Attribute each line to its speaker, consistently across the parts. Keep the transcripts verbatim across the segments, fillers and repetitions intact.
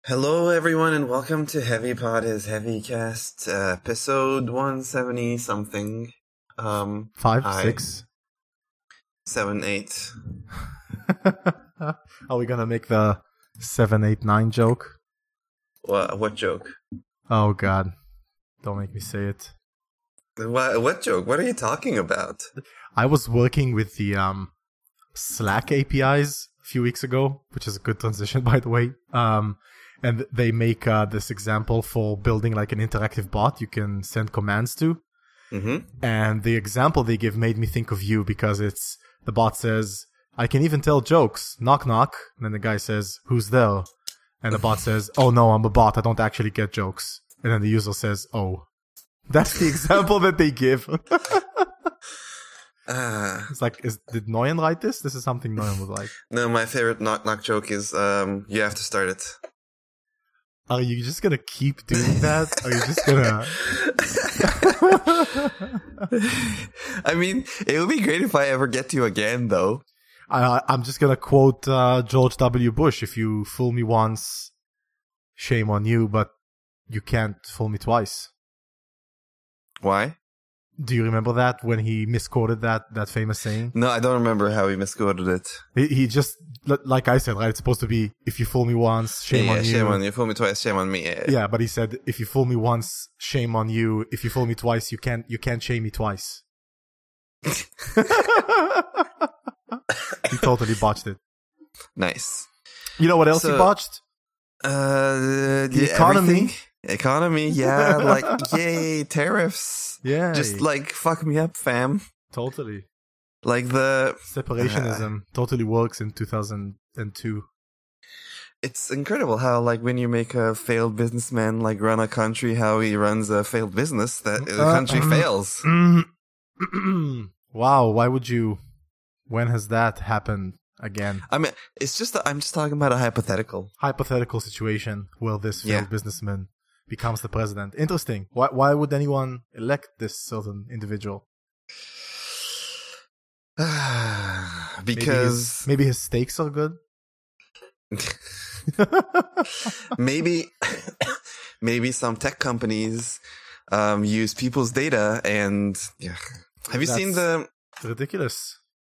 Speaker 1: Hello, everyone, and welcome to Heavy Pod is Heavycast, uh, episode one seventy something. Um,
Speaker 2: Five,
Speaker 1: hi.
Speaker 2: six.
Speaker 1: Seven, eight.
Speaker 2: Are we gonna make the seven, eight, nine joke?
Speaker 1: What, what joke?
Speaker 2: Oh God, don't make me say it.
Speaker 1: What, what joke? What are you talking about?
Speaker 2: I was working with the um, Slack A P Is a few weeks ago, which is a good transition, by the way. Um, and they make uh, this example for building like an interactive bot you can send commands to.
Speaker 1: Mm-hmm.
Speaker 2: And the example they give made me think of you because it's the bot says, "I can even tell jokes. Knock knock." And then the guy says, "Who's there?" And the bot says, "Oh no, I'm a bot. I don't actually get jokes." And then the user says, "Oh." That's the example that they give.
Speaker 1: uh,
Speaker 2: It's like, is did Noyan write this? This is something Noyan would like.
Speaker 1: no, my favorite knock knock joke is, um, you have to start it.
Speaker 2: Are you just gonna keep doing that? Are you just gonna...
Speaker 1: I mean, it would be great if I ever get to again, though.
Speaker 2: I, I'm just gonna quote uh, George W. Bush. If you fool me once, shame on you, but you can't fool me twice.
Speaker 1: Why?
Speaker 2: Do you remember that when he misquoted that that famous saying?
Speaker 1: No, I don't remember how he misquoted it.
Speaker 2: He, he just, like I said, right? It's supposed to be, if you fool me once, shame
Speaker 1: yeah,
Speaker 2: on
Speaker 1: yeah,
Speaker 2: you.
Speaker 1: Shame on you. Fool me twice, shame on me. Yeah.
Speaker 2: Yeah, but he said, if you fool me once, shame on you. If you fool me twice, you can't you can't shame me twice. He totally botched it.
Speaker 1: Nice.
Speaker 2: You know what else
Speaker 1: So,
Speaker 2: he botched?
Speaker 1: Uh,
Speaker 2: The
Speaker 1: the
Speaker 2: economy.
Speaker 1: everything. Economy, yeah, like, yay, tariffs.
Speaker 2: Yeah.
Speaker 1: Just, like, fuck me up, fam.
Speaker 2: Totally.
Speaker 1: Like, the...
Speaker 2: Separationism totally works in two thousand two.
Speaker 1: It's incredible how, like, when you make a failed businessman, like, run a country, how he runs a failed business, that the
Speaker 2: Uh,
Speaker 1: country
Speaker 2: um,
Speaker 1: fails.
Speaker 2: Wow, why would you... When has that happened again?
Speaker 1: I mean, it's just, I'm just talking about a hypothetical.
Speaker 2: Hypothetical situation where this failed
Speaker 1: Yeah.
Speaker 2: businessman becomes the president. Interesting. Why why would anyone elect this certain individual?
Speaker 1: Because...
Speaker 2: Maybe his, maybe his steaks are good?
Speaker 1: maybe maybe some tech companies um, use people's data and... yeah. Have you
Speaker 2: That's
Speaker 1: seen the...
Speaker 2: ridiculous.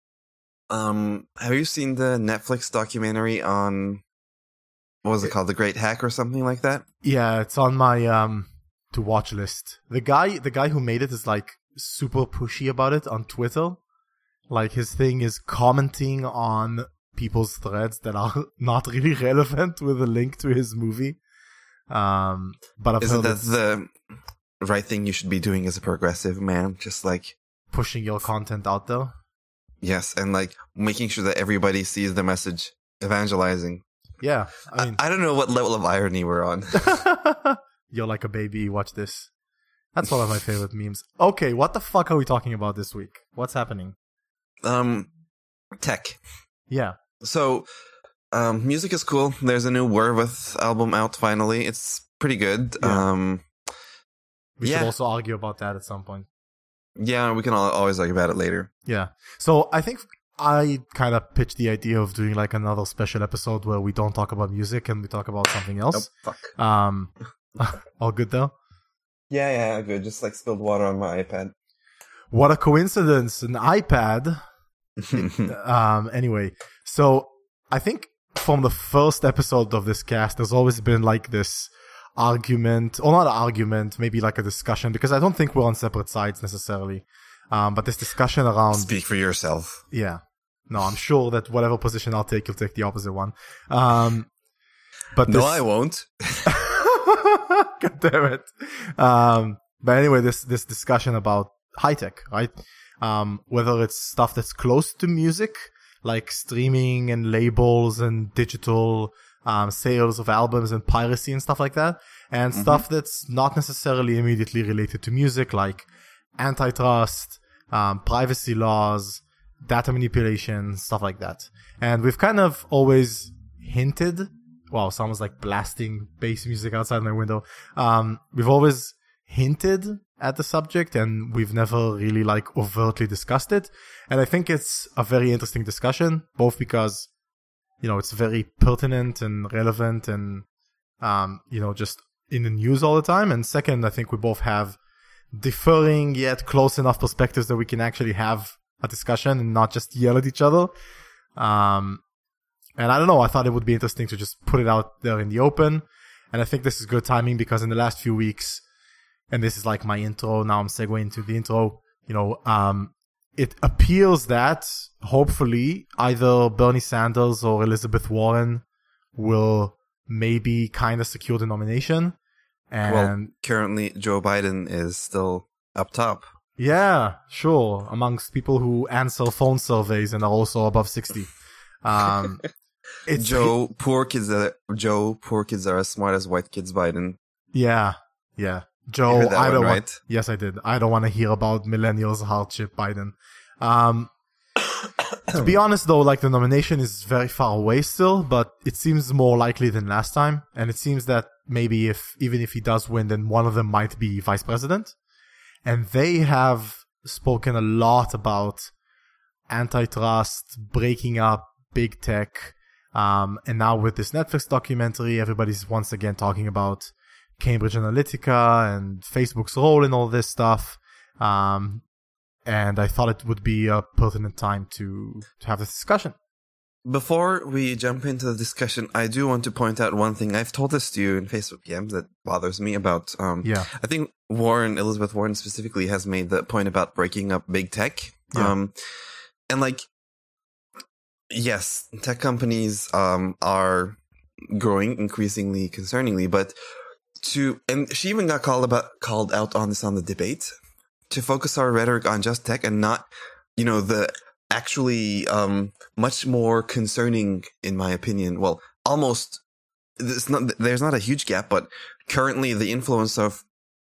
Speaker 1: Um, have you seen the Netflix documentary on, what was it called, The Great Hack or something like that?
Speaker 2: Yeah, it's on my um to watch list. The guy the guy who made it is like super pushy about it on Twitter. Like his thing is commenting on people's threads that are not really relevant with a link to his movie. Um, but I've
Speaker 1: Isn't
Speaker 2: heard
Speaker 1: that
Speaker 2: it's
Speaker 1: the right thing you should be doing as a progressive man? Just like,
Speaker 2: pushing your content out there.
Speaker 1: yes, and like making sure that everybody sees the message, evangelizing.
Speaker 2: Yeah, I
Speaker 1: I,
Speaker 2: mean,
Speaker 1: I don't know what level of irony we're on.
Speaker 2: you're like a baby. Watch this. That's one of my favorite memes. Okay, what the fuck are we talking about this week? What's happening?
Speaker 1: um, tech.
Speaker 2: Yeah.
Speaker 1: So, um, music is cool. There's a new Werewolf album out finally. It's pretty good.
Speaker 2: Yeah.
Speaker 1: Um,
Speaker 2: We
Speaker 1: Yeah.
Speaker 2: should also argue about that at some point.
Speaker 1: yeah, we can al- always argue about it later.
Speaker 2: Yeah. So I think I kind of pitched the idea of doing like another special episode where we don't talk about music and we talk about something
Speaker 1: Oh,
Speaker 2: else.
Speaker 1: fuck.
Speaker 2: Um, all good though.
Speaker 1: Yeah, yeah, good. Just like spilled water on my iPad.
Speaker 2: What a coincidence! An iPad. Um. Anyway, so I think from the first episode of this cast, there's always been like this argument, or not an argument, maybe like a discussion, because I don't think we're on separate sides necessarily. Um, but this discussion around,
Speaker 1: Speak for yourself.
Speaker 2: yeah, no, I'm sure that whatever position I'll take, you'll take the opposite one. Um, but
Speaker 1: No,
Speaker 2: this,
Speaker 1: I won't.
Speaker 2: God damn it. Um, but anyway, this this discussion about high tech, right? Um, whether it's stuff that's close to music, like streaming and labels and digital um, sales of albums and piracy and stuff like that, and
Speaker 1: Mhm.
Speaker 2: stuff that's not necessarily immediately related to music, like antitrust, um, privacy laws, data manipulation, stuff like that. And we've kind of always hinted, wow, someone's like blasting bass music outside my window. Um, we've always hinted at the subject and we've never really like overtly discussed it. And I think it's a very interesting discussion, both because, you know, it's very pertinent and relevant and um, you know, just in the news all the time. And second, I think we both have differing yet close enough perspectives that we can actually have a discussion and not just yell at each other. Um, and I don't know, I thought it would be interesting to just put it out there in the open. And I think this is good timing because in the last few weeks, and this is like my intro, now I'm segueing into the intro, you know, um, it appears that hopefully either Bernie Sanders or Elizabeth Warren will maybe kind of secure the nomination. And
Speaker 1: well, currently Joe Biden is still up top.
Speaker 2: Yeah, sure. Amongst people who answer phone surveys and are also above sixty. Um, it's
Speaker 1: Joe, poor kids are, Joe, poor kids are as smart as white kids, Biden.
Speaker 2: Yeah, yeah. Joe,
Speaker 1: You heard that
Speaker 2: I don't
Speaker 1: one,
Speaker 2: want,
Speaker 1: right?
Speaker 2: yes, I did. I don't want to hear about millennials hardship, Biden. Um, to be honest though, like the nomination is very far away still, but it seems more likely than last time. And it seems that maybe if, even if he does win, then one of them might be vice president. And they have spoken a lot about antitrust, breaking up big tech. Um, and now with this Netflix documentary, everybody's once again talking about Cambridge Analytica and Facebook's role in all this stuff. Um, and I thought it would be a pertinent time to, to have this discussion.
Speaker 1: Before we jump into the discussion, I do want to point out one thing. I've told this to you in Facebook P Ms that bothers me about, um,
Speaker 2: Yeah.
Speaker 1: I think Warren, Elizabeth Warren specifically has made the point about breaking up big tech.
Speaker 2: Yeah.
Speaker 1: Um, and like, yes, tech companies, um, are growing increasingly concerningly, but to, and she even got called about, called out on this on the debate, to focus our rhetoric on just tech and not, you know, the, actually um much more concerning, in my opinion, well, almost there's not there's not a huge gap, but currently the influence of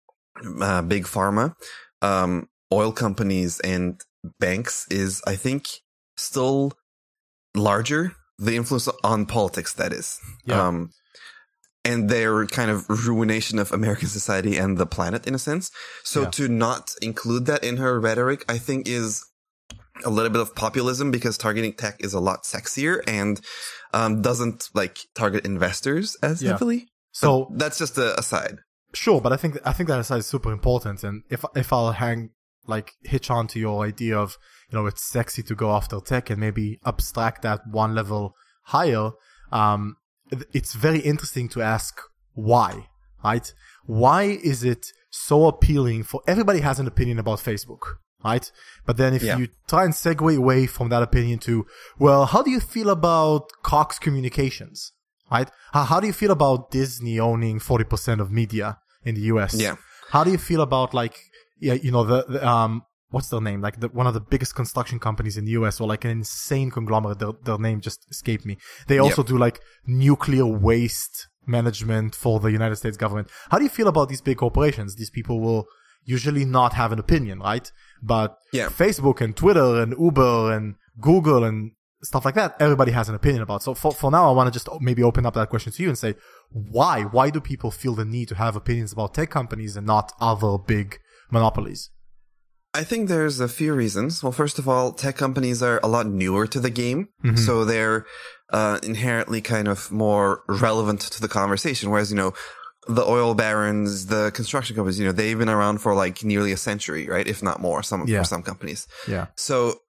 Speaker 1: uh, big pharma, um oil companies and banks is, I think, still larger, the influence on politics, that is.
Speaker 2: Yeah.
Speaker 1: Um and their kind of ruination of American society and the planet in a sense. So
Speaker 2: Yeah.
Speaker 1: to not include that in her rhetoric, I think is a little bit of populism, because targeting tech is a lot sexier and um, doesn't like target investors as
Speaker 2: Yeah.
Speaker 1: heavily.
Speaker 2: So
Speaker 1: But that's just a aside.
Speaker 2: sure, but I think I think that aside is super important. And if if I'll hang like hitch on to your idea of, you know, it's sexy to go after tech and maybe abstract that one level higher, um, it's very interesting to ask why, right? Why is it so appealing for everybody has an opinion about Facebook? Right? But then if
Speaker 1: Yeah.
Speaker 2: you try and segue away from that opinion to, well, how do you feel about Cox Communications? Right? How, how do you feel about Disney owning forty percent of media in the U S?
Speaker 1: Yeah.
Speaker 2: How do you feel about like, yeah, you know, the, the um, what's their name? Like the, one of the biggest construction companies in the U S, or like an insane conglomerate. Their, their name just escaped me. They also
Speaker 1: Yep.
Speaker 2: do like nuclear waste management for the United States government. How do you feel about these big corporations? These people will usually not have an opinion, right? But
Speaker 1: Yeah.
Speaker 2: Facebook and Twitter and Uber and Google and stuff like that, everybody has an opinion about. So for, for now, I want to just maybe open up that question to you and say, why? Why do people feel the need to have opinions about tech companies and not other big monopolies?
Speaker 1: I think there's a few reasons. Well, first of all, tech companies are a lot newer to the game,
Speaker 2: Mhm.
Speaker 1: so they're uh, inherently kind of more relevant to the conversation. Whereas, you know, the oil barons, the construction companies, you know, they've been around for like nearly a century, right? If not more, some
Speaker 2: Yeah.
Speaker 1: for some companies.
Speaker 2: Yeah.
Speaker 1: So,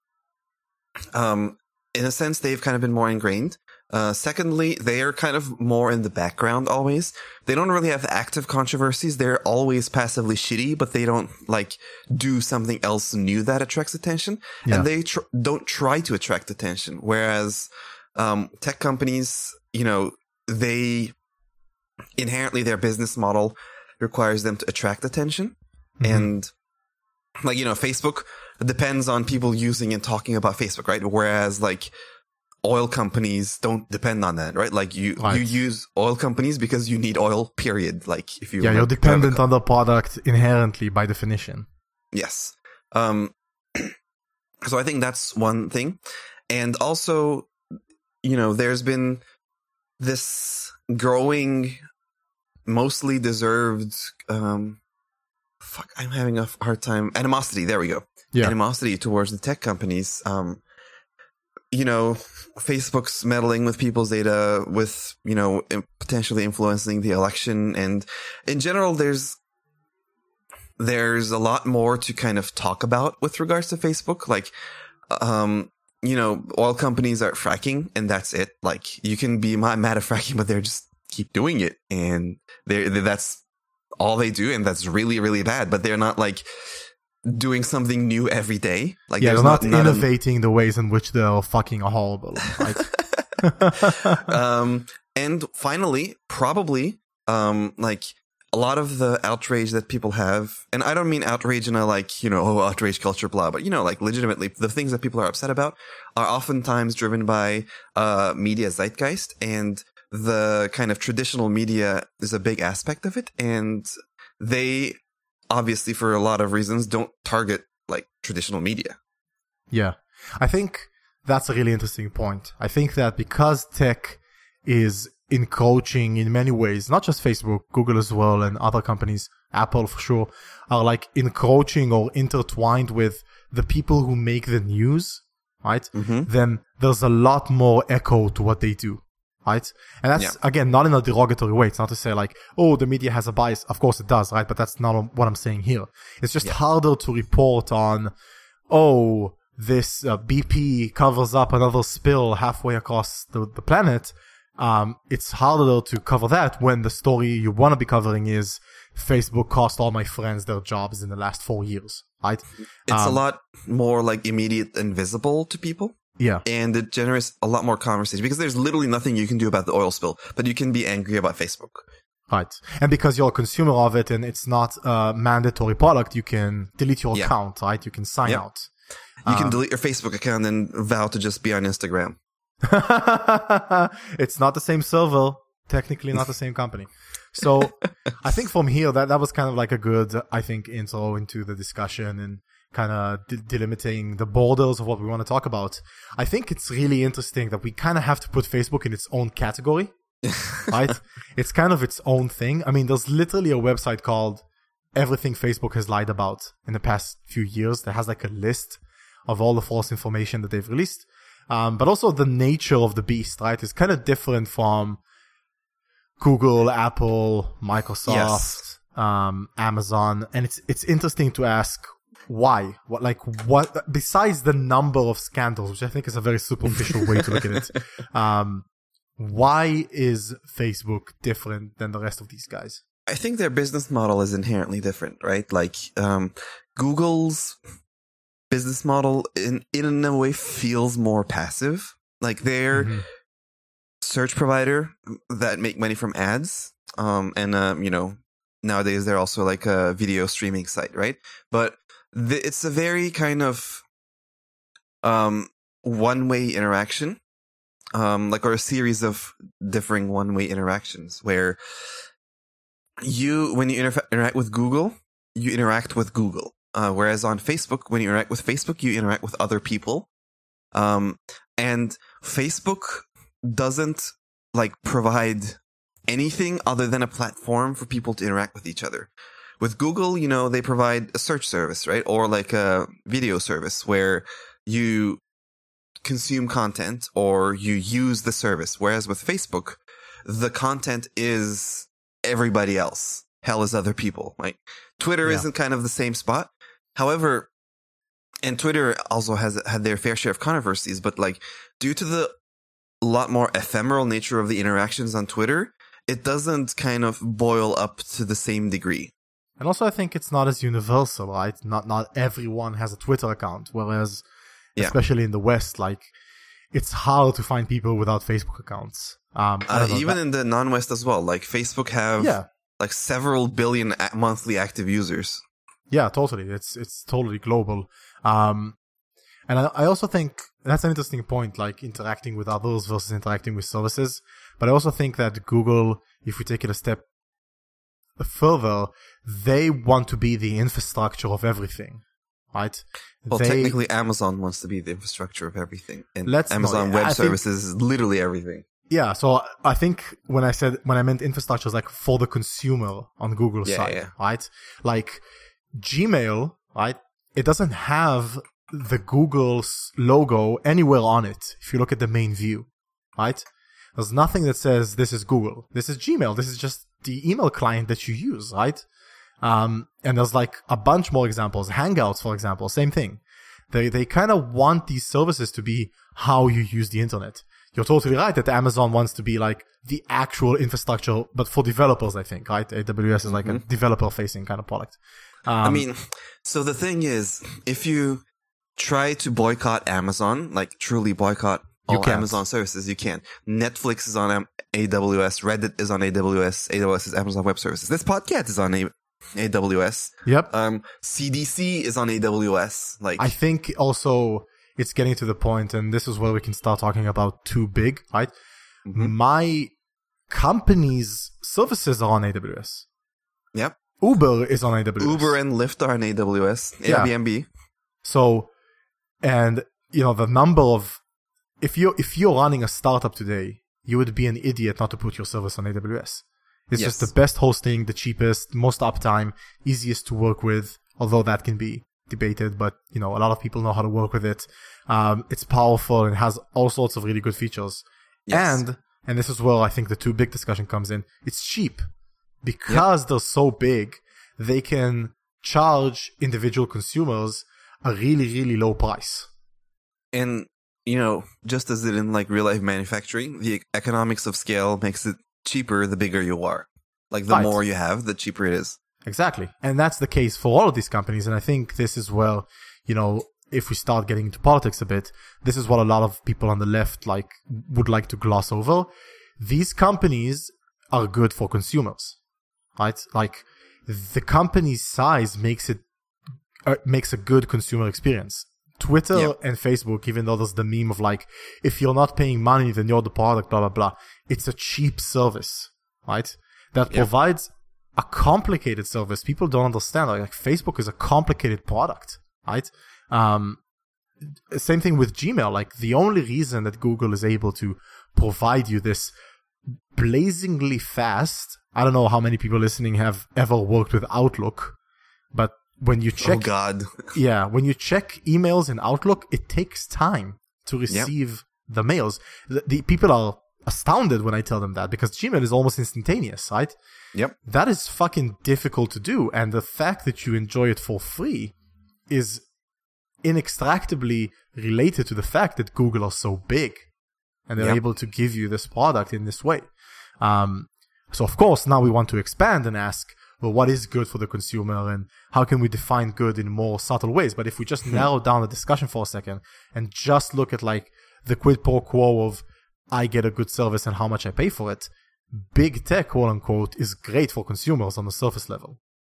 Speaker 1: um, in a sense, they've kind of been more ingrained. Uh, secondly, they are kind of more in the background always. They don't really have active controversies. They're always passively shitty, but they don't like do something else new that attracts attention.
Speaker 2: Yeah.
Speaker 1: And they tr- don't try to attract attention. Whereas, um, tech companies, you know, they inherently, their business model requires them to attract attention.
Speaker 2: Mhm.
Speaker 1: And like, you know, Facebook depends on people using and talking about Facebook, right? Whereas like oil companies don't depend on that, right? Like you,
Speaker 2: Right.
Speaker 1: you use oil companies because you need oil, period. Like if you,
Speaker 2: Yeah, you're
Speaker 1: like,
Speaker 2: dependent
Speaker 1: have a-
Speaker 2: on the product inherently by definition.
Speaker 1: Yes. Um, so I think that's one thing. And also, you know, there's been this growing, mostly deserved, um, fuck, I'm having a hard time. Animosity. There we go.
Speaker 2: Yeah.
Speaker 1: Animosity towards the tech companies. Um, you know, Facebook's meddling with people's data, with, you know, potentially influencing the election. And in general, there's, there's a lot more to kind of talk about with regards to Facebook. Like, um, you know, oil companies are fracking and that's it. Like, you can be mad at fracking, but they're just keep doing it. And they're, that's all they do. And that's really, really bad. But they're not like doing something new every day. Like,
Speaker 2: yeah, they're not, not innovating
Speaker 1: a...
Speaker 2: the ways in which they're fucking a horrible. Right?
Speaker 1: um, and finally, probably, um, like a lot of the outrage that people have, and I don't mean outrage in a like, you know, oh, outrage culture, blah, but you know, like legitimately the things that people are upset about are oftentimes driven by, uh, media zeitgeist, and the kind of traditional media is a big aspect of it. And they, obviously, for a lot of reasons, don't target like traditional media.
Speaker 2: Yeah, I think that's a really interesting point. I think that because tech is encroaching in many ways, not just Facebook, Google as well, and other companies, Apple for sure, are like encroaching or intertwined with the people who make the news, right? Mm-hmm. Then there's a lot more echo to what they do. Right? And that's, yeah. again, not in a derogatory way. It's not to say like, oh, the media has a bias. Of course it does, right? But that's not what I'm saying here. It's just yeah. harder to report on, oh, this uh, B P covers up another spill halfway across the, the planet. Um, it's harder to cover that when the story you want to be covering is Facebook cost all my friends their jobs in the last four years, right?
Speaker 1: It's
Speaker 2: um,
Speaker 1: a lot more like immediate and visible to people.
Speaker 2: Yeah.
Speaker 1: And it generates a lot more conversation because there's literally nothing you can do about the oil spill, but you can be angry about Facebook.
Speaker 2: Right. And because you're a consumer of it and it's not a mandatory product, you can delete your yeah. account, right? You can sign yep. out.
Speaker 1: You um, can delete your Facebook account and vow to just be on Instagram.
Speaker 2: It's not the same server, technically not the same company. So I think from here, that, that was kind of like a good, I think, intro into the discussion and kind of de- delimiting the borders of what we want to talk about. I think it's really interesting that we kind of have to put Facebook in its own category, right? It's kind of its own thing. I mean, there's literally a website called Everything Facebook Has Lied About in the past few years that has like a list of all the false information that they've released. Um, but also the nature of the beast, right? Is kind of different from Google, Apple, Microsoft, yes. um, Amazon. And it's, it's interesting to ask, why? What, like, what, besides the number of scandals, which I think is a very superficial way to look at it, um, why is Facebook different than the rest of these guys?
Speaker 1: I think their business model is inherently different, right? Like, um, Google's business model in, in a way feels more passive. Like, they're mm-hmm. search provider that make money from ads. Um, and, um, you know, nowadays they're also like a video streaming site, right? But The, it's a very kind of um, one-way interaction, um, like or a series of differing one-way interactions where you, when you inter- interact with Google, you interact with Google. Uh, whereas on Facebook, when you interact with Facebook, you interact with other people. Um, and Facebook doesn't like provide anything other than a platform for people to interact with each other. With Google, you know, they provide a search service, right? Or like a video service where you consume content or you use the service. Whereas with Facebook, the content is everybody else. Hell is other people. Like Twitter yeah. isn't kind of the same spot. However, and Twitter also has had their fair share of controversies, but like due to the lot more ephemeral nature of the interactions on Twitter, it doesn't kind of boil up to the same degree.
Speaker 2: And also, I think it's not as universal, right? Not not everyone has a Twitter account, whereas, yeah. especially in the West, like, it's hard to find people without Facebook accounts. Um,
Speaker 1: uh, know, even that- in the non-West as well. Like, Facebook have, yeah. like, several billion a- monthly active users.
Speaker 2: Yeah, totally. It's it's totally global. Um, and I, I also think that's an interesting point, like, interacting with others versus interacting with services. But I also think that Google, if we take it a step further, they want to be the infrastructure of everything, right?
Speaker 1: Well,
Speaker 2: they,
Speaker 1: technically, Amazon wants to be the infrastructure of everything, and
Speaker 2: let's
Speaker 1: Amazon
Speaker 2: know,
Speaker 1: Web
Speaker 2: I
Speaker 1: Services
Speaker 2: think,
Speaker 1: is literally everything.
Speaker 2: Yeah, so I think when I said when I meant infrastructure, is like for the consumer on Google's
Speaker 1: yeah,
Speaker 2: side,
Speaker 1: yeah.
Speaker 2: right? Like Gmail, right? It doesn't have the Google's logo anywhere on it. If you look at the main view, right? There's nothing that says this is Google. This is Gmail. This is just the email client that you use, right? Um, and there's like a bunch more examples. Hangouts, for example, same thing. They they kind of want these services to be how you use the internet. You're totally right that Amazon wants to be like the actual infrastructure, but for developers, I think, right? A W S is like mm-hmm. a developer-facing kind of product. Um,
Speaker 1: I mean, so the thing is, if you try to boycott Amazon, like truly boycott all Amazon services, you can. Netflix is on A W S, Reddit is on A W S, A W S is Amazon Web Services. This podcast is on A- AWS.
Speaker 2: Yep.
Speaker 1: Um, C D C is on A W S. Like,
Speaker 2: I think also it's getting to the point, and this is where we can start talking about too big, right? Mm-hmm. My company's services are on A W S.
Speaker 1: Yep.
Speaker 2: Uber is on A W S.
Speaker 1: Uber and Lyft are on A W S.
Speaker 2: Yeah.
Speaker 1: Airbnb.
Speaker 2: So, and you know, the number of, if you if you're running a startup today, you would be an idiot not to put your service on A W S. It's yes. just the best hosting, the cheapest, most uptime, easiest to work with, although that can be debated, but you know, a lot of people know how to work with it. Um, it's powerful and has all sorts of really good features. Yes. And, and this is where I think the too big discussion comes in. It's cheap. Because yep. they're so big, they can charge individual consumers a really, really low price.
Speaker 1: And, you know, just as it in like real life manufacturing, the economics of scale makes it cheaper the bigger you are. Like the right. more you have, the cheaper it is.
Speaker 2: Exactly. And that's the case for all of these companies. And I think this is where, you know, if we start getting into politics a bit, this is what a lot of people on the left like would like to gloss over. These companies are good for consumers. Right? Like, the company's size makes it, uh, makes a good consumer experience. Twitter yep. and Facebook, even though there's the meme of like, if you're not paying money, then you're the product, blah, blah, blah. It's a cheap service, right? That yep. provides a complicated service. People don't understand. Like, like, Facebook is a complicated product, right? Um, same thing with Gmail. Like, the only reason that Google is able to provide you this blazingly fast, I don't know how many people listening have ever worked with Outlook, but when you check,
Speaker 1: oh God,
Speaker 2: yeah, when you check emails in Outlook, it takes time to receive yep. the mails. The, the people are astounded when I tell them that because Gmail is almost instantaneous, right?
Speaker 1: Yep.
Speaker 2: That is fucking difficult to do, and the fact that you enjoy it for free is inextricably related to the fact that Google are so big and they're yep. able to give you this product in this way. Um, so of course, now we want to expand and ask, well, what is good for the consumer and how can we define good in more subtle ways? But if we just narrow down the discussion for a second and just look at like the quid pro quo of I get a good service and how much I pay for it, big tech, quote unquote, is great for consumers on the surface level.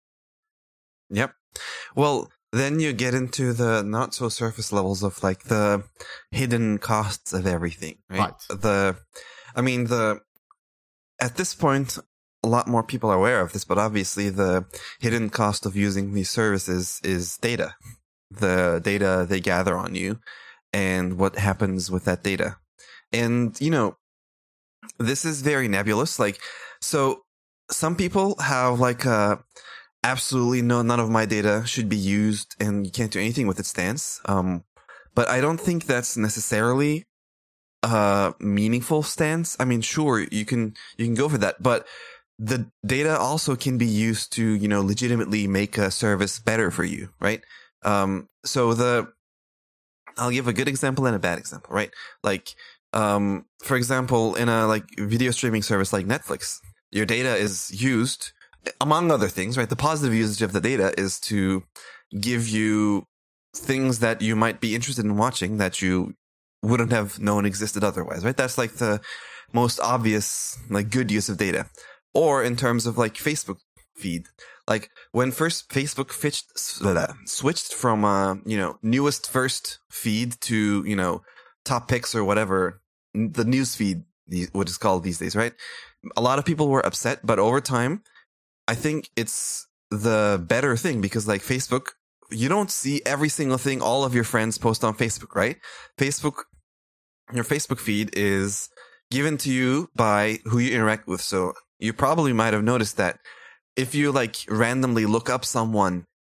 Speaker 1: Yep. Well, then you get into the not so surface levels of like the hidden costs of everything, right?
Speaker 2: Right.
Speaker 1: The, I mean, the, at this point, a lot more people are aware of this, but obviously the hidden cost of using these services is data. The data they gather on you and what happens with that data. And, you know, this is very nebulous. Like, so some people have like a absolutely no, none of my data should be used and you can't do anything with it stance. Um, but I don't think that's necessarily a meaningful stance. I mean, sure, you can, you can go for that, but the data also can be used to, you know, legitimately make a service better for you, right? Um, so the, I'll give a good example and a bad example, right? Like, um, for example, in a like video streaming service like Netflix, your data is used, among other things, right? The positive usage of the data is to give you things that you might be interested in watching that you wouldn't have known existed otherwise, right? That's like the most obvious, like, good use of data. Or in terms of like Facebook feed, like when first Facebook fitched, switched from, uh, you know, newest first feed to, you know, top picks or whatever, the news feed, what is called these days, right? A lot of people were upset, but over time, I think it's the better thing because like Facebook, you don't see every single thing all of your friends post on Facebook, right? Facebook, your Facebook feed is given to you by who you interact with. So you probably might have noticed that if you like randomly look up someone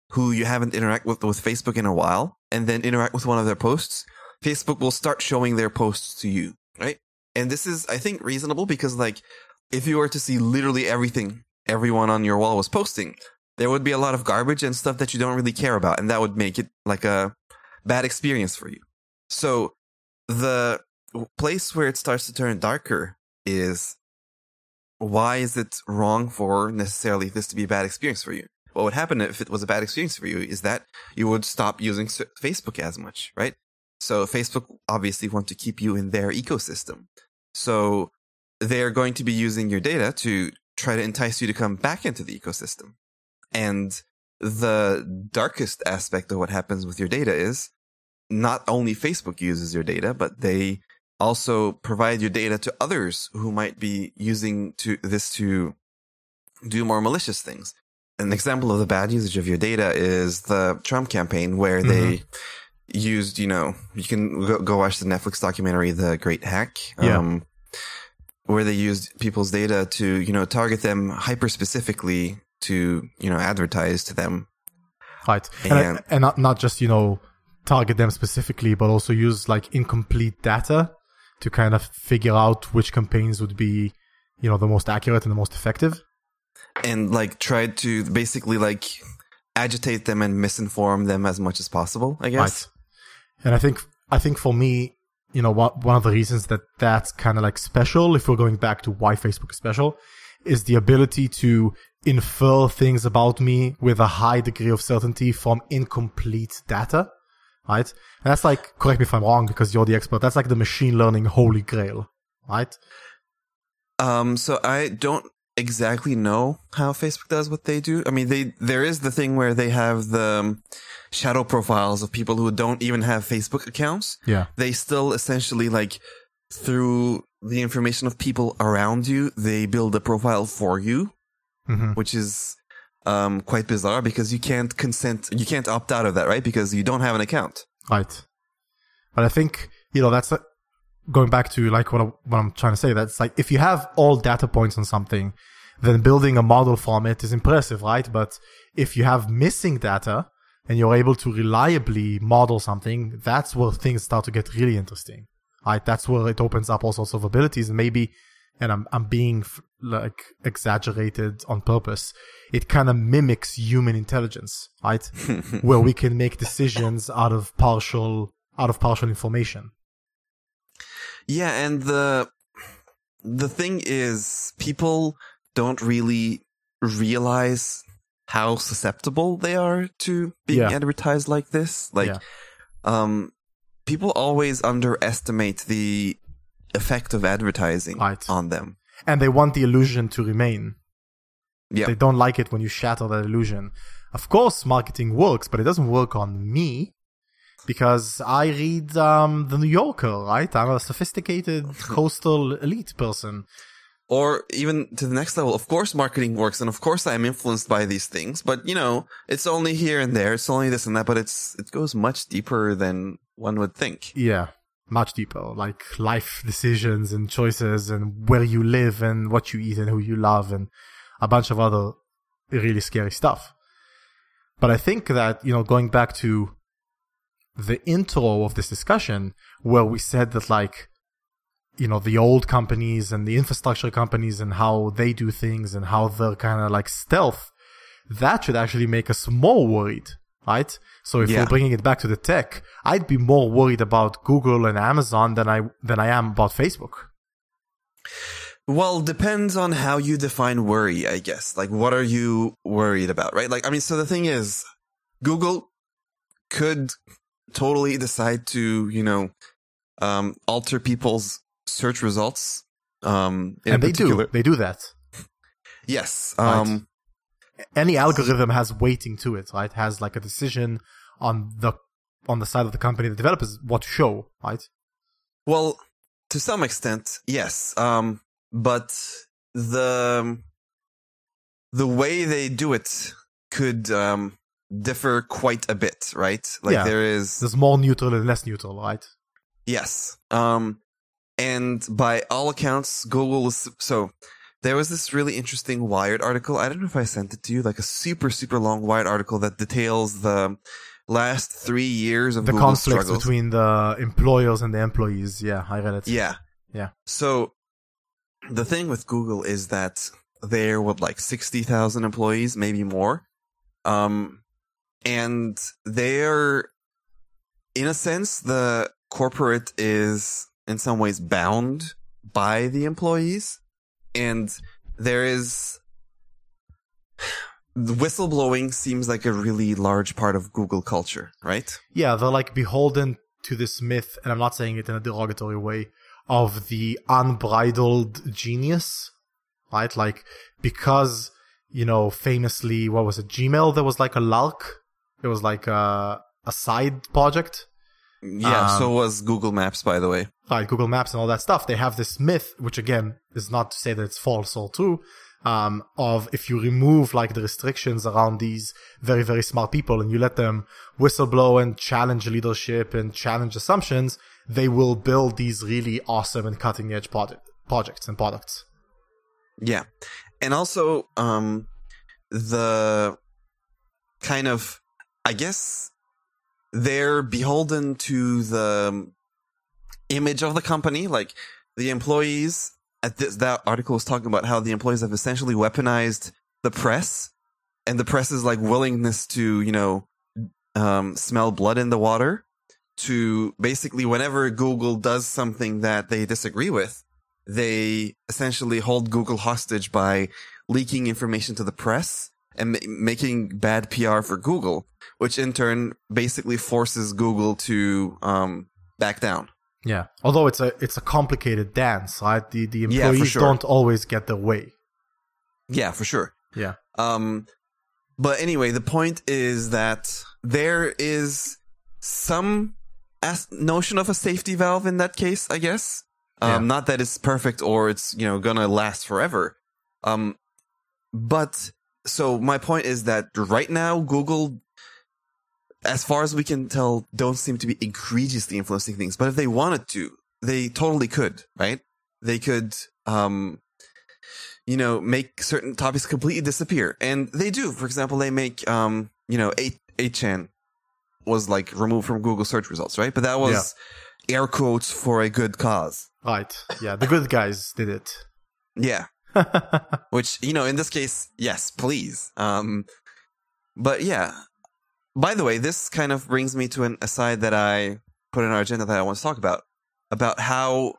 Speaker 1: who you haven't interacted with with Facebook in a while, and then interact with one of their posts, Facebook will start showing their posts to you, right? And this is, I think, reasonable because, like, if you were to see literally everything everyone on your wall was posting, there would be a lot of garbage and stuff that you don't really care about, and that would make it like a bad experience for you. So the place where it starts to turn darker is, why is it wrong for necessarily this to be a bad experience for you? What would happen if it was a bad experience for you is that you would stop using Facebook as much, right? So Facebook obviously want to keep you in their ecosystem. So they're going to be using your data to try to entice you to come back into the ecosystem. And the darkest aspect of what happens with your data is not only Facebook uses your data, but they also provide your data to others who might be using to this to do more malicious things. An example of the bad usage of your data is the Trump campaign, where mm-hmm. they used, you know, you can go, go watch the Netflix documentary, The Great Hack,
Speaker 2: yeah.
Speaker 1: um, where they used people's data to, you know, target them hyper specifically to, you know, advertise to them.
Speaker 2: Right. And, and, and not, not just, you know, target them specifically, but also use like incomplete data to kind of figure out which campaigns would be, you know, the most accurate and the most effective.
Speaker 1: And like tried to basically like agitate them and misinform them as much as possible, I guess.
Speaker 2: Right. And I think I think for me, you know, what, one of the reasons that that's kind of like special, if we're going back to why Facebook is special, is the ability to infer things about me with a high degree of certainty from incomplete data, right? And that's like, correct me if I'm wrong because you're the expert, that's like the machine learning holy grail, right?
Speaker 1: Um, so I don't exactly know how Facebook does what they do. I mean, they there is the thing where they have the um, shadow profiles of people who don't even have Facebook accounts.
Speaker 2: Yeah.
Speaker 1: They still essentially, like, through the information of people around you, they build a profile for you,
Speaker 2: mm-hmm.
Speaker 1: which is um, quite bizarre because you can't consent, you can't opt out of that, right? Because you don't have an account.
Speaker 2: Right. But I think, you know, that's... A- Going back to like what, I, what I'm trying to say, that's like if you have all data points on something, then building a model from it is impressive, right? But if you have missing data and you're able to reliably model something, that's where things start to get really interesting, right? That's where it opens up all sorts of abilities. And maybe, and I'm I'm being like exaggerated on purpose, it kind of mimics human intelligence, right? Where we can make decisions out of partial out of partial information.
Speaker 1: Yeah, and the the thing is, people don't really realize how susceptible they are to being
Speaker 2: yeah.
Speaker 1: advertised like this. Like,
Speaker 2: yeah.
Speaker 1: um, people always underestimate the effect of advertising
Speaker 2: right.
Speaker 1: on them.
Speaker 2: And they want the illusion to remain.
Speaker 1: Yeah.
Speaker 2: They don't like it when you shatter that illusion. Of course, marketing works, but it doesn't work on me. Because I read um, The New Yorker, right? I'm a sophisticated coastal elite person.
Speaker 1: Or even to the next level, of course marketing works, and of course I'm influenced by these things, but, you know, it's only here and there, it's only this and that, but it's it goes much deeper than one would think.
Speaker 2: Yeah, much deeper. Like life decisions and choices and where you live and what you eat and who you love and a bunch of other really scary stuff. But I think that, you know, going back to the intro of this discussion where we said that, like, you know, the old companies and the infrastructure companies and how they do things and how they're kind of like stealth, that should actually make us more worried, right? So if
Speaker 1: yeah.
Speaker 2: we're bringing it back to the tech, I'd be more worried about Google and Amazon than I than I am about Facebook.
Speaker 1: Well, depends on how you define worry, I guess. Like, what are you worried about, right? Like, I mean, so the thing is, Google could totally decide to, you know, um, alter people's search results. Um, in
Speaker 2: and they
Speaker 1: particular.
Speaker 2: do. They do that.
Speaker 1: Yes. Um,
Speaker 2: right. Any algorithm has weighting to it, right? Has like a decision on the on the side of the company, the developers, what to show, right?
Speaker 1: Well, to some extent, yes. Um, but the the way they do it could um. differ quite a bit, right? Like
Speaker 2: yeah,
Speaker 1: there is
Speaker 2: there's more neutral and less neutral, right?
Speaker 1: Yes. Um and by all accounts, Google is so there was this really interesting Wired article. I don't know if I sent it to you, like a super, super long Wired article that details the last three years of
Speaker 2: The
Speaker 1: Google's
Speaker 2: conflicts
Speaker 1: struggles.
Speaker 2: between the employers and the employees. Yeah, I read it.
Speaker 1: Yeah.
Speaker 2: Yeah.
Speaker 1: So the thing with Google is that they're what, like sixty thousand employees, maybe more. Um, and they're, in a sense, the corporate is in some ways bound by the employees. And there is, the whistleblowing seems like a really large part of Google culture, right?
Speaker 2: Yeah, they're like beholden to this myth, and I'm not saying it in a derogatory way, of the unbridled genius, right? Like, because, you know, famously, what was it, Gmail, there was like a Lark. It was like a, a side project.
Speaker 1: Yeah,
Speaker 2: Um,
Speaker 1: so was Google Maps, by the way.
Speaker 2: Right, Google Maps and all that stuff. They have this myth, which again is not to say that it's false or true, um, of if you remove like the restrictions around these very, very smart people and you let them whistleblow and challenge leadership and challenge assumptions, they will build these really awesome and cutting edge project, projects and products.
Speaker 1: Yeah. And also, um, the kind of, I guess, they're beholden to the image of the company. Like, the employees, at this, that article was talking about how the employees have essentially weaponized the press, and the press's like willingness to, you know, um, smell blood in the water, to basically whenever Google does something that they disagree with, they essentially hold Google hostage by leaking information to the press and ma- making bad P R for Google, which in turn basically forces Google to um, back down.
Speaker 2: Yeah. Although it's a it's a complicated dance, right? The the
Speaker 1: Yeah, for
Speaker 2: employees
Speaker 1: sure.
Speaker 2: don't always get their way.
Speaker 1: Yeah, for sure.
Speaker 2: Yeah.
Speaker 1: Um, but anyway, the point is that there is some as- notion of a safety valve in that case, I guess. Um,
Speaker 2: Yeah.
Speaker 1: Not that it's perfect or it's, you know, gonna last forever. Um, but so my point is that right now, Google, as far as we can tell, don't seem to be egregiously influencing things. But if they wanted to, they totally could, right? They could, um, you know, make certain topics completely disappear. And they do. For example, they make, um, you know, eight chan was like removed from Google search results, right? But that was air quotes for a good cause.
Speaker 2: Right. Yeah. The good guys did it.
Speaker 1: Yeah. Which, you know, in this case, yes, please. Um, but yeah. By the way, this kind of brings me to an aside that I put in our agenda that I want to talk about, about how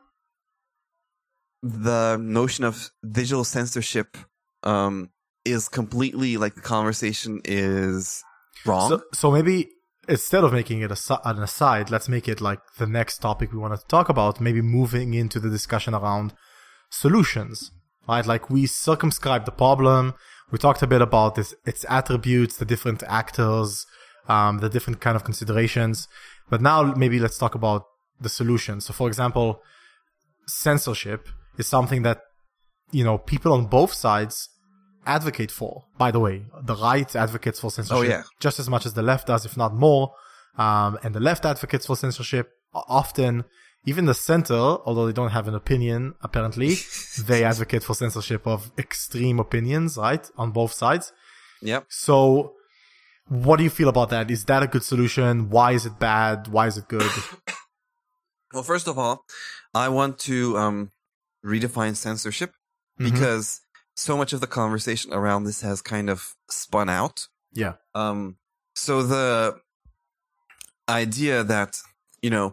Speaker 1: the notion of digital censorship um, is completely, like, the conversation is wrong.
Speaker 2: So, so maybe instead of making it a, an aside, let's make it like the next topic we wanted to talk about, maybe moving into the discussion around solutions, right? Like, we circumscribed the problem. We talked a bit about this, its attributes, the different actors, um, the different kind of considerations. But now maybe let's talk about the solution. So, for example, censorship is something that, you know, people on both sides advocate for. By the way, the right advocates for censorship
Speaker 1: Oh, yeah.
Speaker 2: just as much as the left does, if not more. Um, and the left advocates for censorship often, even the center, although they don't have an opinion, apparently, they advocate for censorship of extreme opinions, right? On both sides.
Speaker 1: Yep.
Speaker 2: So what do you feel about that? Is that a good solution? Why is it bad? Why is it good?
Speaker 1: Well, first of all, I want to um, redefine censorship
Speaker 2: Mhm.
Speaker 1: because so much of the conversation around this has kind of spun out.
Speaker 2: Yeah.
Speaker 1: Um, so the idea that, you know,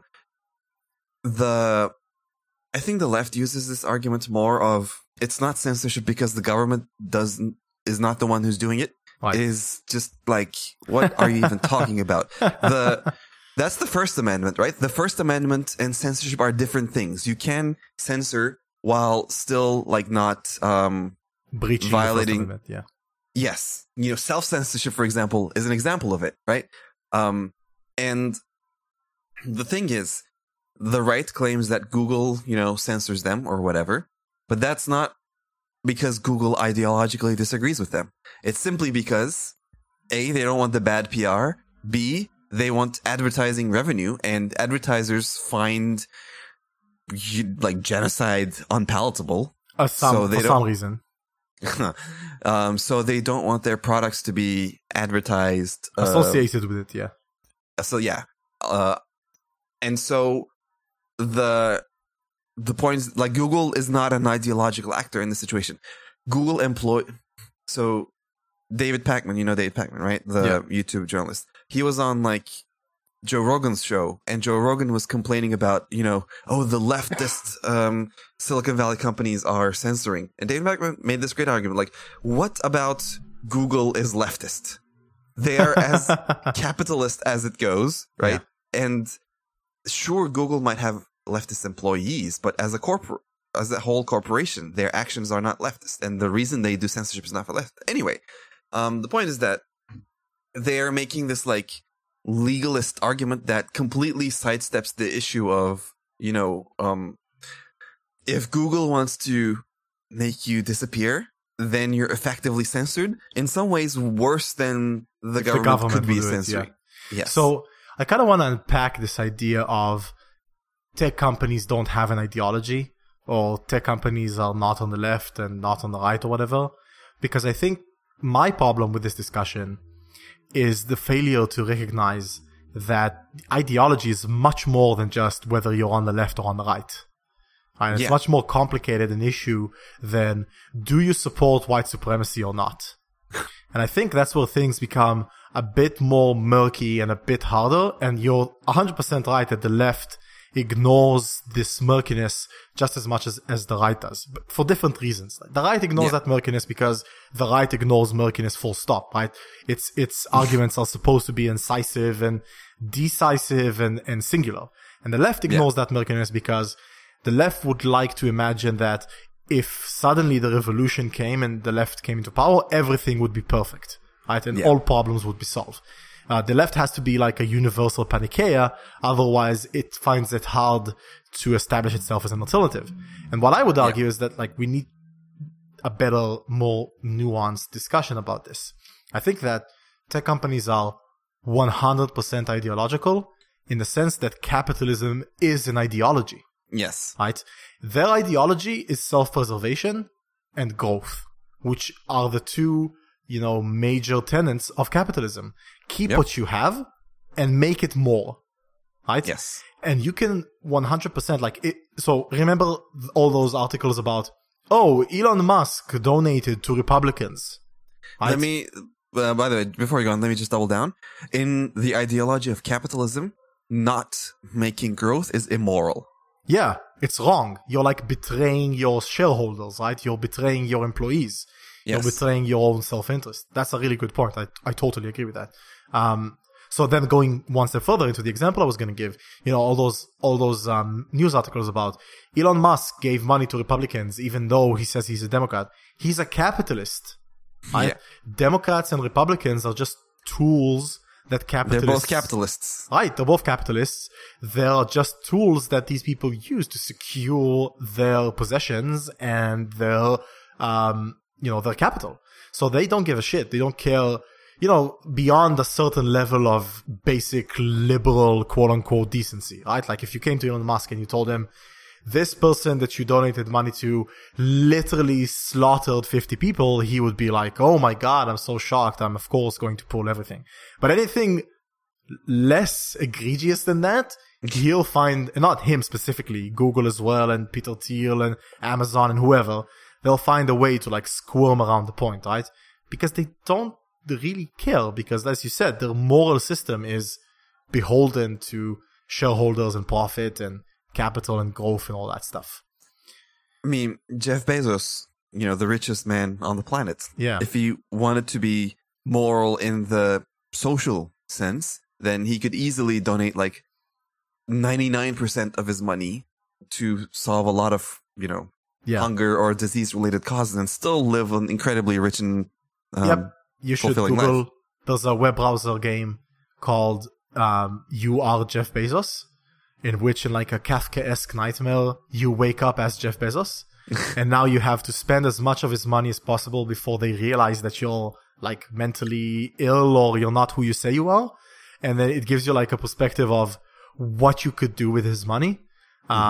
Speaker 1: the, I think the left uses this argument more of it's not censorship because the government doesn't, is not the one who's doing it.
Speaker 2: Right.
Speaker 1: It is just like, what are you even talking about? The, that's the First Amendment, right? The First Amendment and censorship are different things. You can censor while still like not, um,
Speaker 2: Breaching
Speaker 1: violating-
Speaker 2: the First Amendment, yeah.
Speaker 1: yes, you know, self-censorship, for example, is an example of it, right? Um, and the thing is, the right claims that Google, you know, censors them or whatever, but that's not because Google ideologically disagrees with them. It's simply because A, they don't want the bad P R, B, they want advertising revenue, and advertisers find like genocide unpalatable.
Speaker 2: Uh, some,
Speaker 1: So they
Speaker 2: for
Speaker 1: don't-
Speaker 2: some reason.
Speaker 1: um, so they don't want their products to be advertised. Uh,
Speaker 2: Associated with it, yeah.
Speaker 1: so yeah, uh, and so the the point is, like, Google is not an ideological actor in this situation. Google employ so David Pakman, you know David Pakman, right? The
Speaker 2: Yeah.
Speaker 1: YouTube journalist. He was on like Joe Rogan's show, and Joe Rogan was complaining about, you know, oh, the leftist um, Silicon Valley companies are censoring. And David Pakman made this great argument, like, what about Google is leftist? They are as capitalist as it goes, right? And sure, Google might have leftist employees, but as a corporate, as a whole corporation, their actions are not leftist, and the reason they do censorship is not for left. Anyway, um, the point is that they are making this like legalist argument that completely sidesteps the issue of, you know, um, if Google wants to make you disappear, then you're effectively censored. In some ways, worse than the,
Speaker 2: If
Speaker 1: government,
Speaker 2: the government
Speaker 1: could be
Speaker 2: would do it,
Speaker 1: censoring. Yes.
Speaker 2: So I kind of want to unpack this idea of tech companies don't have an ideology, or tech companies are not on the left and not on the right or whatever, because I think my problem with this discussion is the failure to recognize that ideology is much more than just whether you're on the left or on the right. And it's
Speaker 1: Yeah.
Speaker 2: much more complicated an issue than do you support white supremacy or not? And I think that's where things become a bit more murky and a bit harder. And you're one hundred percent right that the left ignores this murkiness just as much as, as the right does, but for different reasons. The right ignores
Speaker 1: Yeah.
Speaker 2: that murkiness because the right ignores murkiness full stop, right? Its, its arguments are supposed to be incisive and decisive and, and singular. And the left ignores that murkiness because the left would like to imagine that if suddenly the revolution came and the left came into power, everything would be perfect, right? And
Speaker 1: Yeah.
Speaker 2: all problems would be solved. Uh, the left has to be like a universal panacea, otherwise it finds it hard to establish itself as an alternative. And what I would argue is that like we need a better, more nuanced discussion about this. I think that tech companies are one hundred percent ideological in the sense that capitalism is an ideology,
Speaker 1: yes.
Speaker 2: right? Their ideology is self-preservation and growth, which are the two, you know, major tenets of capitalism. Keep
Speaker 1: Yep.
Speaker 2: what you have and make it more, right?
Speaker 1: Yes.
Speaker 2: And you can one hundred percent like it. So remember all those articles about, oh, Elon Musk donated to Republicans. Right?
Speaker 1: Let me, uh, by the way, before you go on, let me just double down. In the ideology of capitalism, not making growth is immoral.
Speaker 2: Yeah, it's wrong. You're like betraying your shareholders, right? You're betraying your employees.
Speaker 1: Yes.
Speaker 2: You're betraying your own self-interest. That's a really good point. I, I totally agree with that. Um, so then going one step further into the example I was going to give, you know, all those, all those, um, news articles about Elon Musk gave money to Republicans, even though he says he's a Democrat. He's a capitalist, right?
Speaker 1: Yeah.
Speaker 2: Democrats and Republicans are just tools that
Speaker 1: They're
Speaker 2: capitalists...
Speaker 1: both capitalists.
Speaker 2: Right, they're both capitalists. They're just tools that these people use to secure their possessions and their, um, you know, their capital. So they don't give a shit. They don't care, you know, beyond a certain level of basic liberal, quote unquote, decency, right? Like if you came to Elon Musk and you told him, this person that you donated money to literally slaughtered fifty people, he would be like, oh my God, I'm so shocked. I'm of course going to pull everything. But anything less egregious than that, he'll find, and not him specifically, Google as well, and Peter Thiel and Amazon and whoever, they'll find a way to like squirm around the point, right? Because they don't really care, because as you said, their moral system is beholden to shareholders and profit and capital and growth and all that stuff.
Speaker 1: I mean, Jeff Bezos, you know, the richest man on the planet.
Speaker 2: Yeah.
Speaker 1: If he wanted to be moral in the social sense, then he could easily donate like ninety-nine percent of his money to solve a lot of, you know,
Speaker 2: Yeah.
Speaker 1: hunger or disease related causes and still live an incredibly rich and um,
Speaker 2: Yep. You should
Speaker 1: fulfilling
Speaker 2: Google,
Speaker 1: life.
Speaker 2: there's a web browser game called um, You Are Jeff Bezos, in which in like a Kafkaesque nightmare, you wake up as Jeff Bezos. And now you have to spend as much of his money as possible before they realize that you're like mentally ill or you're not who you say you are. And then it gives you like a perspective of what you could do with his money. Um,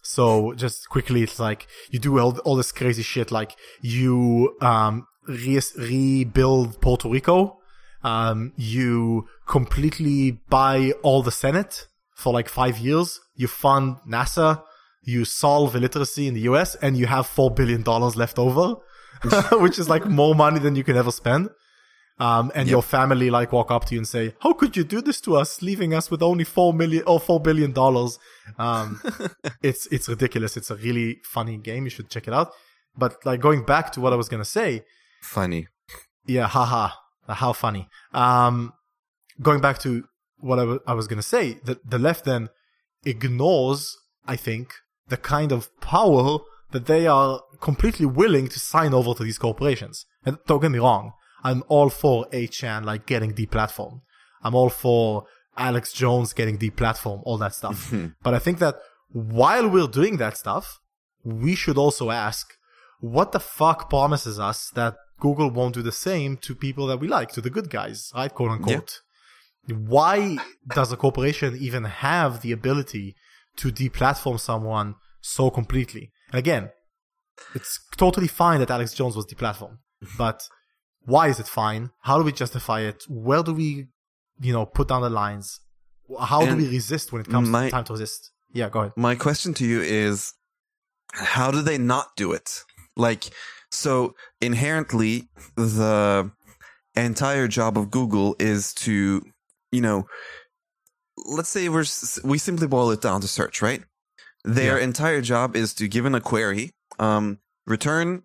Speaker 2: So just quickly, it's like you do all, all this crazy shit, like you um re- rebuild Puerto Rico, um you completely buy all the Senate for like five years, you fund NASA, you solve illiteracy in the U S, and you have four billion dollars left over, which is like more money than you can ever spend. Um, and yep. your family like walk up to you and say, "How could you do this to us, leaving us with only four million or four billion dollars?" Um, it's, it's ridiculous. It's a really funny game. You should check it out. But like going back to what I was going to say.
Speaker 1: Funny.
Speaker 2: Yeah. Haha. How funny. Um, going back to what I, w- I was going to say, that the left then ignores, I think, the kind of power that they are completely willing to sign over to these corporations. And don't get me wrong. I'm all for eight chan like getting deplatformed. I'm all for Alex Jones getting deplatformed, all that stuff. Mm-hmm. But I think that while we're doing that stuff, we should also ask, what the fuck promises us that Google won't do the same to people that we like, to the good guys, right? Quote unquote. Yeah. Why does a corporation even have the ability to deplatform someone so completely? And again, it's totally fine that Alex Jones was deplatformed, but why is it fine? How do we justify it? Where do we, you know, put down the lines? How and do we resist when it comes my, to time to resist? Yeah, go ahead.
Speaker 1: My question to you is, how do they not do it? Like, so inherently, the entire job of Google is to, you know, let's say we're we simply boil it down to search, right? Their yeah. entire job is to, given a query, um, return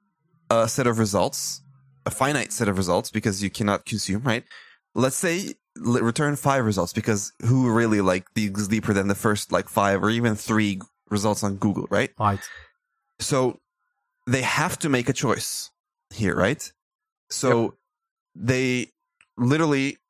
Speaker 1: a set of results. A finite set of results because you cannot consume, right? Let's say return five results because who really like digs deeper than the first like five or even three results on Google, right?
Speaker 2: Right.
Speaker 1: So they have to make a choice here, right? So yep. they literally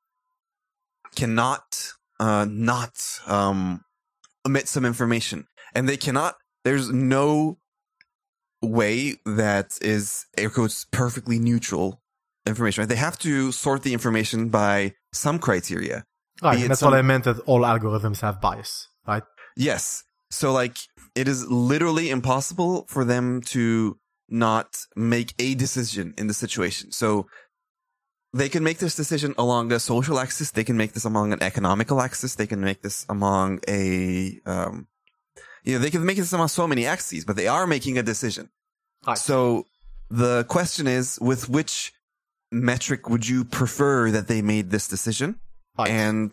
Speaker 1: cannot uh, not um, omit some information, and they cannot. There's no way that is air quotes perfectly neutral information, right? They have to sort the information by some criteria.
Speaker 2: Right, and that's some... what I meant, that all algorithms have bias, right?
Speaker 1: Yes. So like it is literally impossible for them to not make a decision in the situation. So they can make this decision along a social axis, they can make this along an economical axis, they can make this among a um You know, they can make this on so many axes, but they are making a decision. Right. So the question is, with which metric would you prefer that they made this decision? Right. And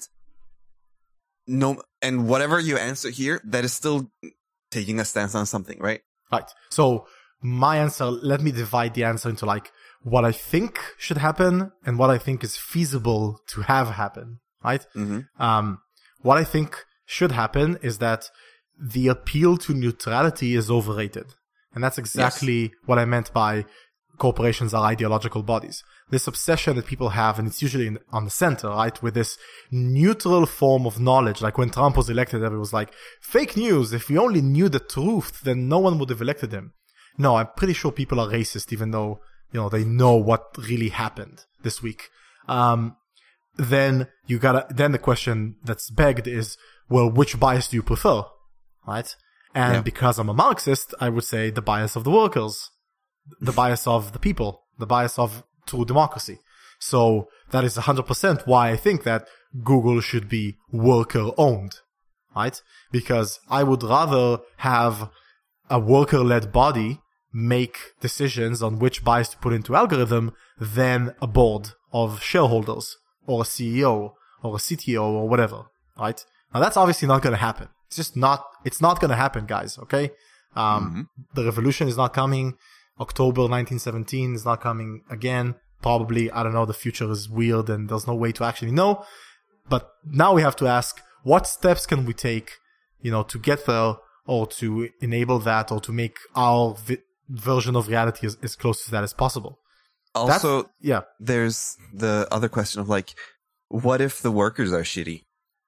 Speaker 1: no, and whatever you answer here, that is still taking a stance on something, right?
Speaker 2: Right. So my answer, let me divide the answer into like what I think should happen and what I think is feasible to have happen, right? Mm-hmm. Um, what I think should happen is that the appeal to neutrality is overrated. And that's exactly yes. what I meant by corporations are ideological bodies. This obsession that people have, and it's usually in, on the center, right? With this neutral form of knowledge. Like when Trump was elected, everyone was like, fake news. If we only knew the truth, then no one would have elected him. No, I'm pretty sure people are racist, even though, you know, they know what really happened this week. Um, then you gotta, then the question that's begged is, well, which bias do you prefer? Right? And yeah. because I'm a Marxist, I would say the bias of the workers, the bias of the people, the bias of true democracy. So that is one hundred percent why I think that Google should be worker owned, right? Because I would rather have a worker led body make decisions on which bias to put into algorithm than a board of shareholders or a C E O or a C T O or whatever, right? Now that's obviously not going to happen. It's just not, it's not going to happen, guys, okay? Um, mm-hmm. The revolution is not coming. October nineteen seventeen is not coming again. Probably, I don't know, the future is weird and there's no way to actually know. But now we have to ask, what steps can we take, you know, to get there or to enable that or to make our vi- version of reality as, as close to that as possible?
Speaker 1: Also, That's,
Speaker 2: yeah.
Speaker 1: there's the other question of like, what if the workers are shitty?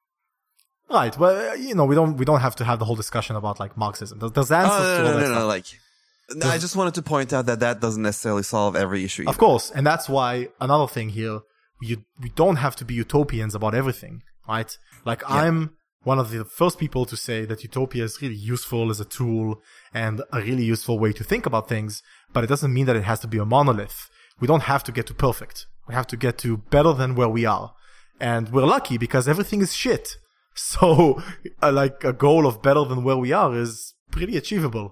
Speaker 2: Right. Well, you know, we don't we don't have to have the whole discussion about like Marxism. There's, there's answers
Speaker 1: oh, no,
Speaker 2: to
Speaker 1: no,
Speaker 2: all
Speaker 1: no,
Speaker 2: that
Speaker 1: no,
Speaker 2: stuff.
Speaker 1: no, like, there's, I just wanted to point out that that doesn't necessarily solve every issue either.
Speaker 2: Of course, and that's why another thing here, you we don't have to be utopians about everything, right? Like yeah. I'm one of the first people to say that utopia is really useful as a tool and a really useful way to think about things, but it doesn't mean that it has to be a monolith. We don't have to get to perfect. We have to get to better than where we are. And we're lucky because everything is shit. So, uh, like, a goal of better than where we are is pretty achievable.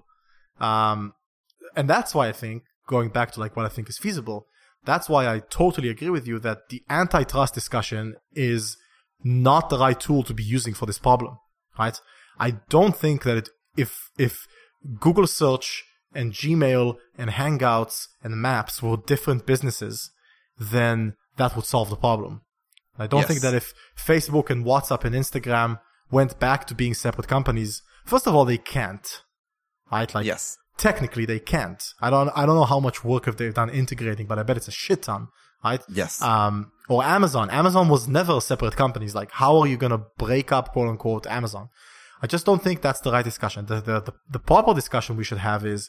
Speaker 2: Um, and that's why I think, going back to, like, what I think is feasible, that's why I totally agree with you that the antitrust discussion is not the right tool to be using for this problem, right? I don't think that it, if, if Google search and Gmail and Hangouts and Maps were different businesses, then that would solve the problem. I don't yes. think that if Facebook and WhatsApp and Instagram went back to being separate companies, first of all, they can't, right? Like,
Speaker 1: yes.
Speaker 2: technically they can't. I don't, I don't know how much work have they done integrating, but I bet it's a shit ton, right?
Speaker 1: Yes.
Speaker 2: Um, or Amazon. Amazon was never separate companies. Like, how are you going to break up, quote unquote, Amazon? I just don't think that's the right discussion. The, the, the, the proper discussion we should have is,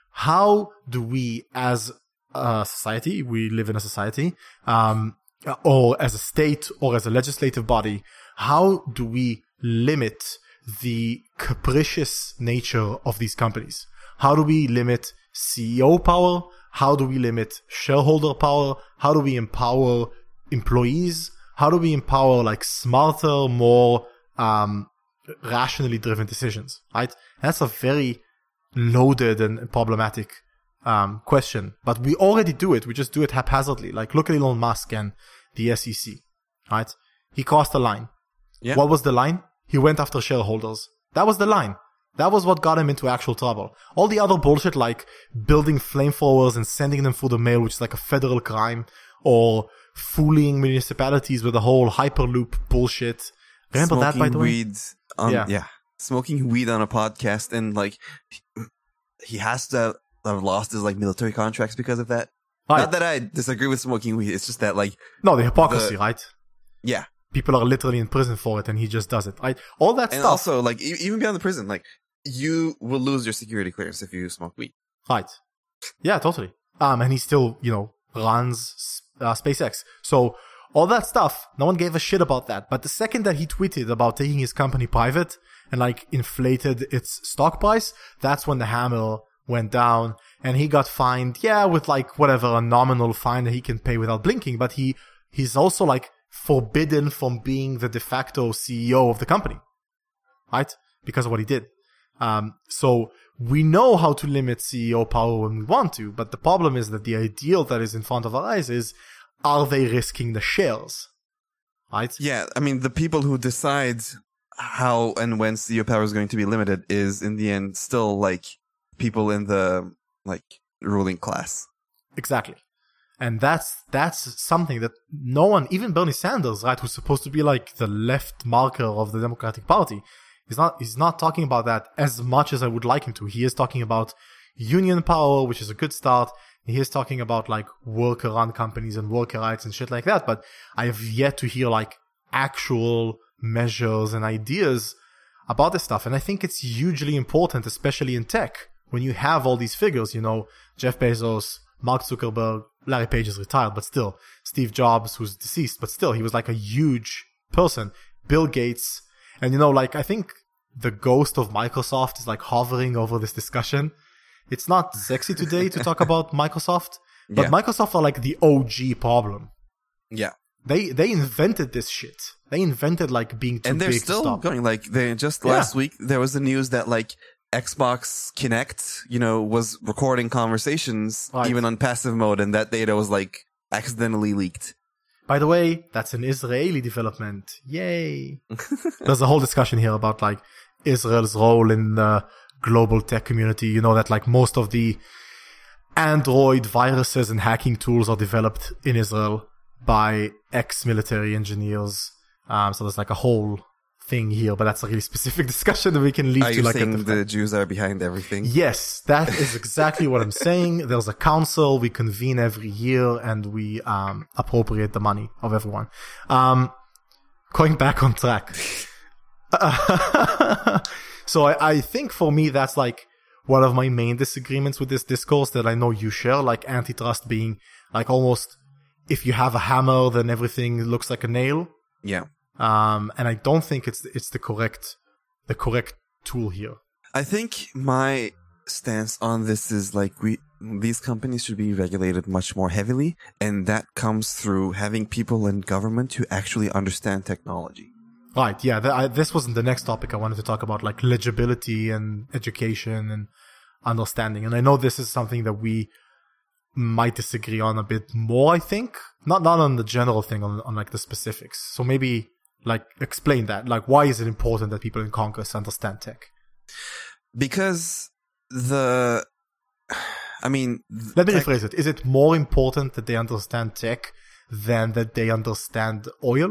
Speaker 2: how do we, as a society, we live in a society, um, or as a state or as a legislative body, how do we limit the capricious nature of these companies? How do we limit C E O power? How do we limit shareholder power? How do we empower employees? How do we empower like smarter, more um, rationally driven decisions? Right? That's a very loaded and problematic um, question, but we already do it. We just do it haphazardly. Like, look at Elon Musk and the S E C, right? He crossed the line.
Speaker 1: Yeah.
Speaker 2: What was the line? He went after shareholders. That was the line. That was what got him into actual trouble. All the other bullshit, like building flamethrowers and sending them through the mail, which is like a federal crime, or fooling municipalities with the whole Hyperloop bullshit. Remember
Speaker 1: Smoking
Speaker 2: that, by the way?
Speaker 1: Weed on,
Speaker 2: yeah.
Speaker 1: yeah. Smoking weed on a podcast, and like, he has to have lost his like military contracts because of that. Right. Not that I disagree with smoking weed, it's just that like...
Speaker 2: No, the hypocrisy, the, right?
Speaker 1: Yeah.
Speaker 2: People are literally in prison for it and he just does it, right? All that
Speaker 1: and
Speaker 2: stuff...
Speaker 1: And also, like, e- even beyond the prison, like, you will lose your security clearance if you smoke weed.
Speaker 2: Right. Yeah, totally. Um, and he still, you know, runs uh, SpaceX. So, all that stuff, no one gave a shit about that. But the second that he tweeted about taking his company private and, like, inflated its stock price, that's when the hammer went down, and he got fined, yeah, with like whatever, a nominal fine that he can pay without blinking, but he he's also like forbidden from being the de facto C E O of the company, right? Because of what he did. Um, so we know how to limit C E O power when we want to, but the problem is that the ideal that is in front of our eyes is, are they risking the shares, right?
Speaker 1: Yeah, I mean, the people who decide how and when C E O power is going to be limited is in the end still like people in the like ruling class.
Speaker 2: Exactly. And that's that's something that no one, even Bernie Sanders, right, who's supposed to be like the left marker of the Democratic Party, he's not he's not talking about that as much as I would like him to. He is talking about union power, which is a good start. He is talking about like worker run companies and worker rights and shit like that, but I have yet to hear like actual measures and ideas about this stuff. And I think it's hugely important, especially in tech, when you have all these figures, you know, Jeff Bezos, Mark Zuckerberg, Larry Page is retired, but still, Steve Jobs, who's deceased, but still, he was like a huge person, Bill Gates. And, you know, like, I think the ghost of Microsoft is like hovering over this discussion. It's not sexy today to talk about Microsoft, but yeah. Microsoft are like the O G problem.
Speaker 1: Yeah.
Speaker 2: They they invented this shit. They invented like being too
Speaker 1: big to stop. And they're
Speaker 2: big
Speaker 1: still going, like, they just last yeah. week, there was the news that like, Xbox Kinect, you know, was recording conversations right. even on passive mode, and that data was like accidentally leaked.
Speaker 2: By the way, that's an Israeli development. Yay. There's a whole discussion here about like Israel's role in the global tech community. You know that like most of the Android viruses and hacking tools are developed in Israel by ex-military engineers. Um, so there's like a whole thing here, but that's a really specific discussion that we can leave
Speaker 1: are
Speaker 2: to
Speaker 1: you
Speaker 2: like
Speaker 1: saying the Jews are behind everything?
Speaker 2: Yes, that is exactly what I'm saying. There's a council, we convene every year, and we um appropriate the money of everyone. Um going back on track. So I, I think for me that's like one of my main disagreements with this discourse that I know you share, like antitrust being like almost, if you have a hammer then everything looks like a nail.
Speaker 1: Yeah.
Speaker 2: Um, and I don't think it's it's the correct the correct tool here.
Speaker 1: I think my stance on this is like we these companies should be regulated much more heavily, and that comes through having people in government who actually understand technology.
Speaker 2: Right, yeah, th- I, this wasn't the next topic I wanted to talk about, like legibility and education and understanding. And I know this is something that we might disagree on a bit more, I think. Not not on the general thing, on, on like the specifics. So maybe like explain that. Like, why is it important that people in Congress understand tech?
Speaker 1: Because the, I mean...
Speaker 2: Let me
Speaker 1: tech-
Speaker 2: rephrase it. Is it more important that they understand tech than that they understand oil?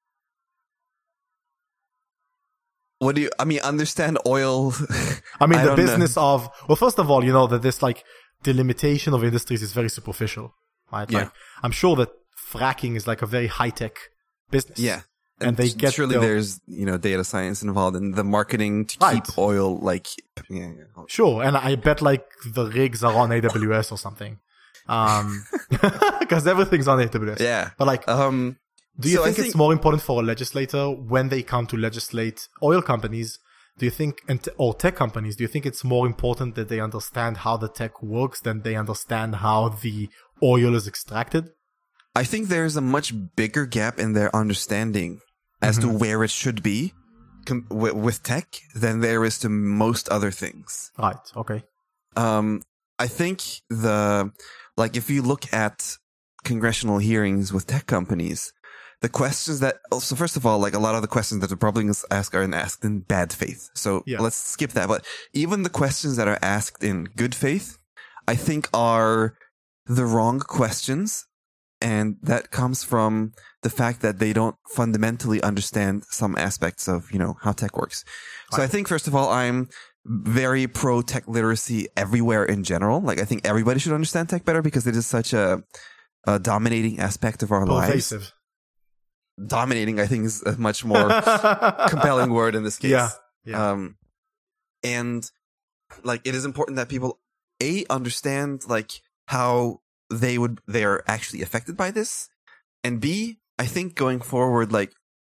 Speaker 1: What do you, I mean, understand oil?
Speaker 2: I mean,
Speaker 1: I
Speaker 2: the
Speaker 1: don't
Speaker 2: business
Speaker 1: know.
Speaker 2: of, well, first of all, you know, that this like delimitation of industries is very superficial, right?
Speaker 1: Yeah.
Speaker 2: Like, I'm sure that fracking is like a very high tech business.
Speaker 1: Yeah.
Speaker 2: And they get
Speaker 1: surely
Speaker 2: their-
Speaker 1: there's, you know, data science involved in the marketing to
Speaker 2: Right.
Speaker 1: keep oil, like, yeah, yeah.
Speaker 2: Sure. And I bet like the rigs are on A W S or something. Um, because everything's on A W S.
Speaker 1: Yeah.
Speaker 2: But like,
Speaker 1: Um,
Speaker 2: do you
Speaker 1: so I
Speaker 2: think,
Speaker 1: think-
Speaker 2: it's more important for a legislator when they come to legislate oil companies? Do you think, and t- or tech companies, do you think it's more important that they understand how the tech works than they understand how the oil is extracted?
Speaker 1: I think there's a much bigger gap in their understanding as to where it should be com- w- with tech than there is to most other things.
Speaker 2: Right. Okay.
Speaker 1: Um, I think the, like, if you look at congressional hearings with tech companies, the questions that, so first of all, like a lot of the questions that the Republicans ask are asked in bad faith. So
Speaker 2: Yeah.
Speaker 1: let's skip that. But even the questions that are asked in good faith, I think are the wrong questions. And that comes from the fact that they don't fundamentally understand some aspects of, you know, how tech works. So I think, first of all, I'm very pro tech literacy everywhere in general. Like, I think everybody should understand tech better because it is such a, a dominating aspect of our lives.
Speaker 2: Pervasive.
Speaker 1: Dominating, I think, is a much more compelling word in this case.
Speaker 2: Yeah. Yeah.
Speaker 1: Um, and like, it is important that people, A, understand like how they would, they are actually affected by this. And B, I think going forward, like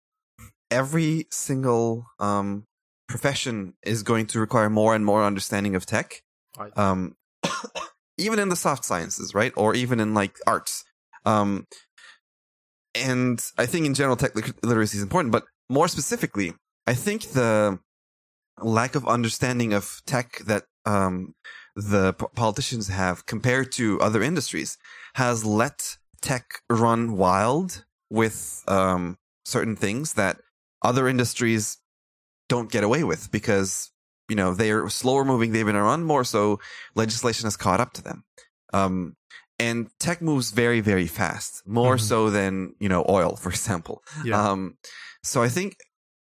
Speaker 1: every single, um, profession is going to require more and more understanding of tech.
Speaker 2: Right.
Speaker 1: Um, even in the soft sciences, right? Or even in like arts. Um, and I think in general tech literacy is important, but more specifically, I think the lack of understanding of tech that, um, the p- politicians have compared to other industries has let tech run wild with, um, certain things that other industries don't get away with because, you know, they're slower moving, they've been around more, so legislation has caught up to them. Um, and tech moves very, very fast, more
Speaker 2: Mhm.
Speaker 1: so than, you know, oil, for example.
Speaker 2: Yeah.
Speaker 1: Um, so I think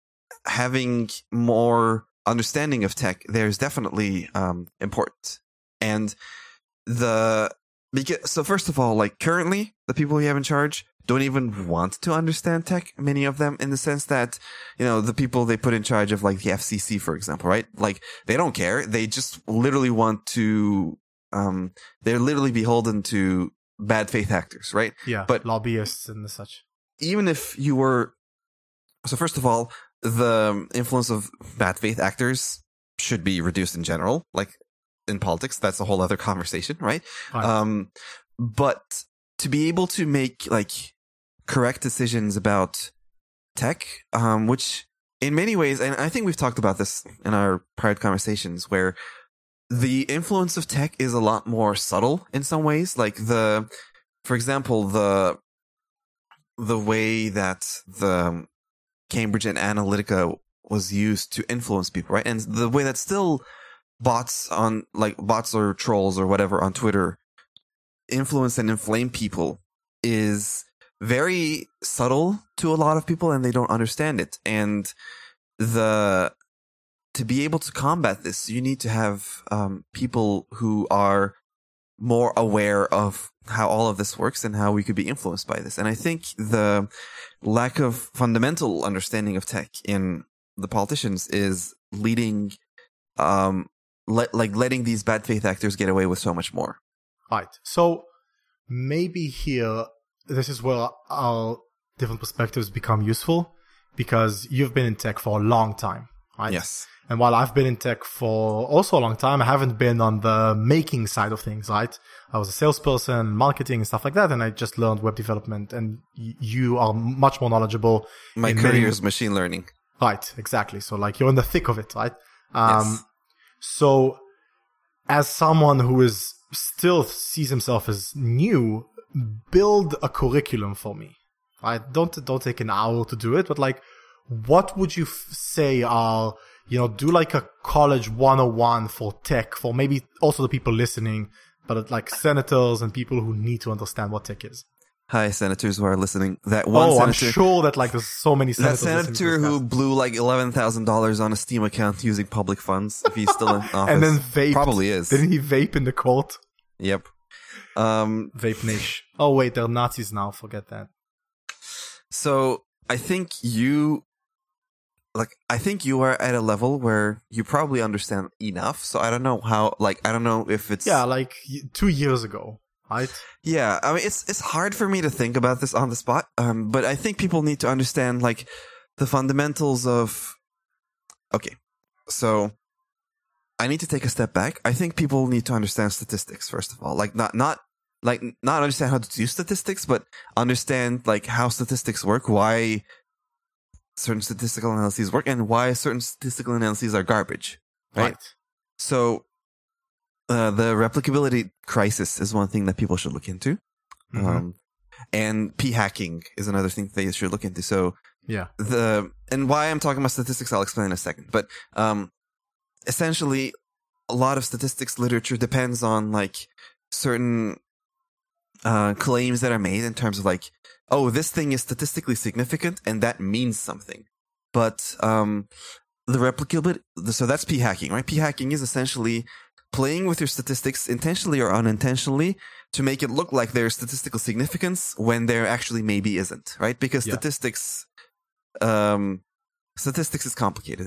Speaker 1: having more understanding of tech there is definitely, um, important. And the, because, so first of all, like currently the people we have in charge don't even want to understand tech, many of them, in the sense that, you know, the people they put in charge of like the F C C, for example, right? Like they don't care. They just literally want to, um, they're literally beholden to bad faith actors, right?
Speaker 2: Yeah.
Speaker 1: but-
Speaker 2: lobbyists and such.
Speaker 1: Even if you were, so first of all, the influence of bad faith actors should be reduced in general, like in politics. That's a whole other conversation, right?
Speaker 2: Right.
Speaker 1: Um, but to be able to make like correct decisions about tech, um, which in many ways, and I think we've talked about this in our prior conversations, where the influence of tech is a lot more subtle in some ways. Like the, for example, the, the way that the Cambridge Analytica was used to influence people, right? And the way that still bots on, like bots or trolls or whatever on Twitter influence and inflame people is very subtle to a lot of people, and they don't understand it. And the, to be able to combat this, you need to have um, people who are more aware of how all of this works and how we could be influenced by this. And I think the lack of fundamental understanding of tech in the politicians is leading, um, let, like letting these bad faith actors get away with so much more.
Speaker 2: Right. So maybe here, this is where our different perspectives become useful. because you've been in tech for a long time, right?
Speaker 1: Yes.
Speaker 2: And while I've been in tech for also a long time, I haven't been on the making side of things, right? I was a salesperson, marketing and stuff like that, and I just learned web development, and y- you are much more knowledgeable.
Speaker 1: My
Speaker 2: in
Speaker 1: career
Speaker 2: many-
Speaker 1: is machine learning.
Speaker 2: Right, exactly. So like you're in the thick of it, right? Um,
Speaker 1: Yes.
Speaker 2: So as someone who is still sees himself as new, build a curriculum for me. Right? Don't don't take an hour to do it, but like, what would you f- say are, you know, do like a college one oh one for tech, for maybe also the people listening, but like senators and people who need to understand what tech is.
Speaker 1: Hi, senators who are listening. That one
Speaker 2: Oh, I'm
Speaker 1: senator,
Speaker 2: sure that like there's so many
Speaker 1: that
Speaker 2: senators. listening to
Speaker 1: senator
Speaker 2: this
Speaker 1: who
Speaker 2: cast.
Speaker 1: blew like eleven thousand dollars on a Steam account using public funds, if he's still in office.
Speaker 2: And then vaped.
Speaker 1: Probably is.
Speaker 2: Didn't he vape in the court?
Speaker 1: Yep. Um,
Speaker 2: Vape niche. Oh wait, they're Nazis now. Forget that.
Speaker 1: so I think you, like, I think you are at a level where you probably understand enough. So I don't know how, like, I don't know if it's,
Speaker 2: Yeah, like y- two years ago, right?
Speaker 1: yeah. I mean, it's it's hard for me to think about this on the spot. Um, but I think people need to understand like the fundamentals of. Okay, so I need to take a step back. I think people need to understand statistics first of all, like not not like not understand how to do statistics, but understand like how statistics work, why certain statistical analyses work, and why certain statistical analyses are garbage. Right.
Speaker 2: Right.
Speaker 1: So uh, the replicability crisis is one thing that people should look into,
Speaker 2: Mhm.
Speaker 1: um, and p hacking is another thing they should look into. So
Speaker 2: Yeah.
Speaker 1: the and why I'm talking about statistics, I'll explain in a second. But um, essentially, a lot of statistics literature depends on like certain uh, claims that are made in terms of like, oh, this thing is statistically significant and that means something. But um, the replicability, so that's p hacking, right? P hacking is essentially playing with your statistics intentionally or unintentionally to make it look like there's statistical significance when there actually maybe isn't, right? Because
Speaker 2: Yeah.
Speaker 1: statistics, um, statistics is complicated.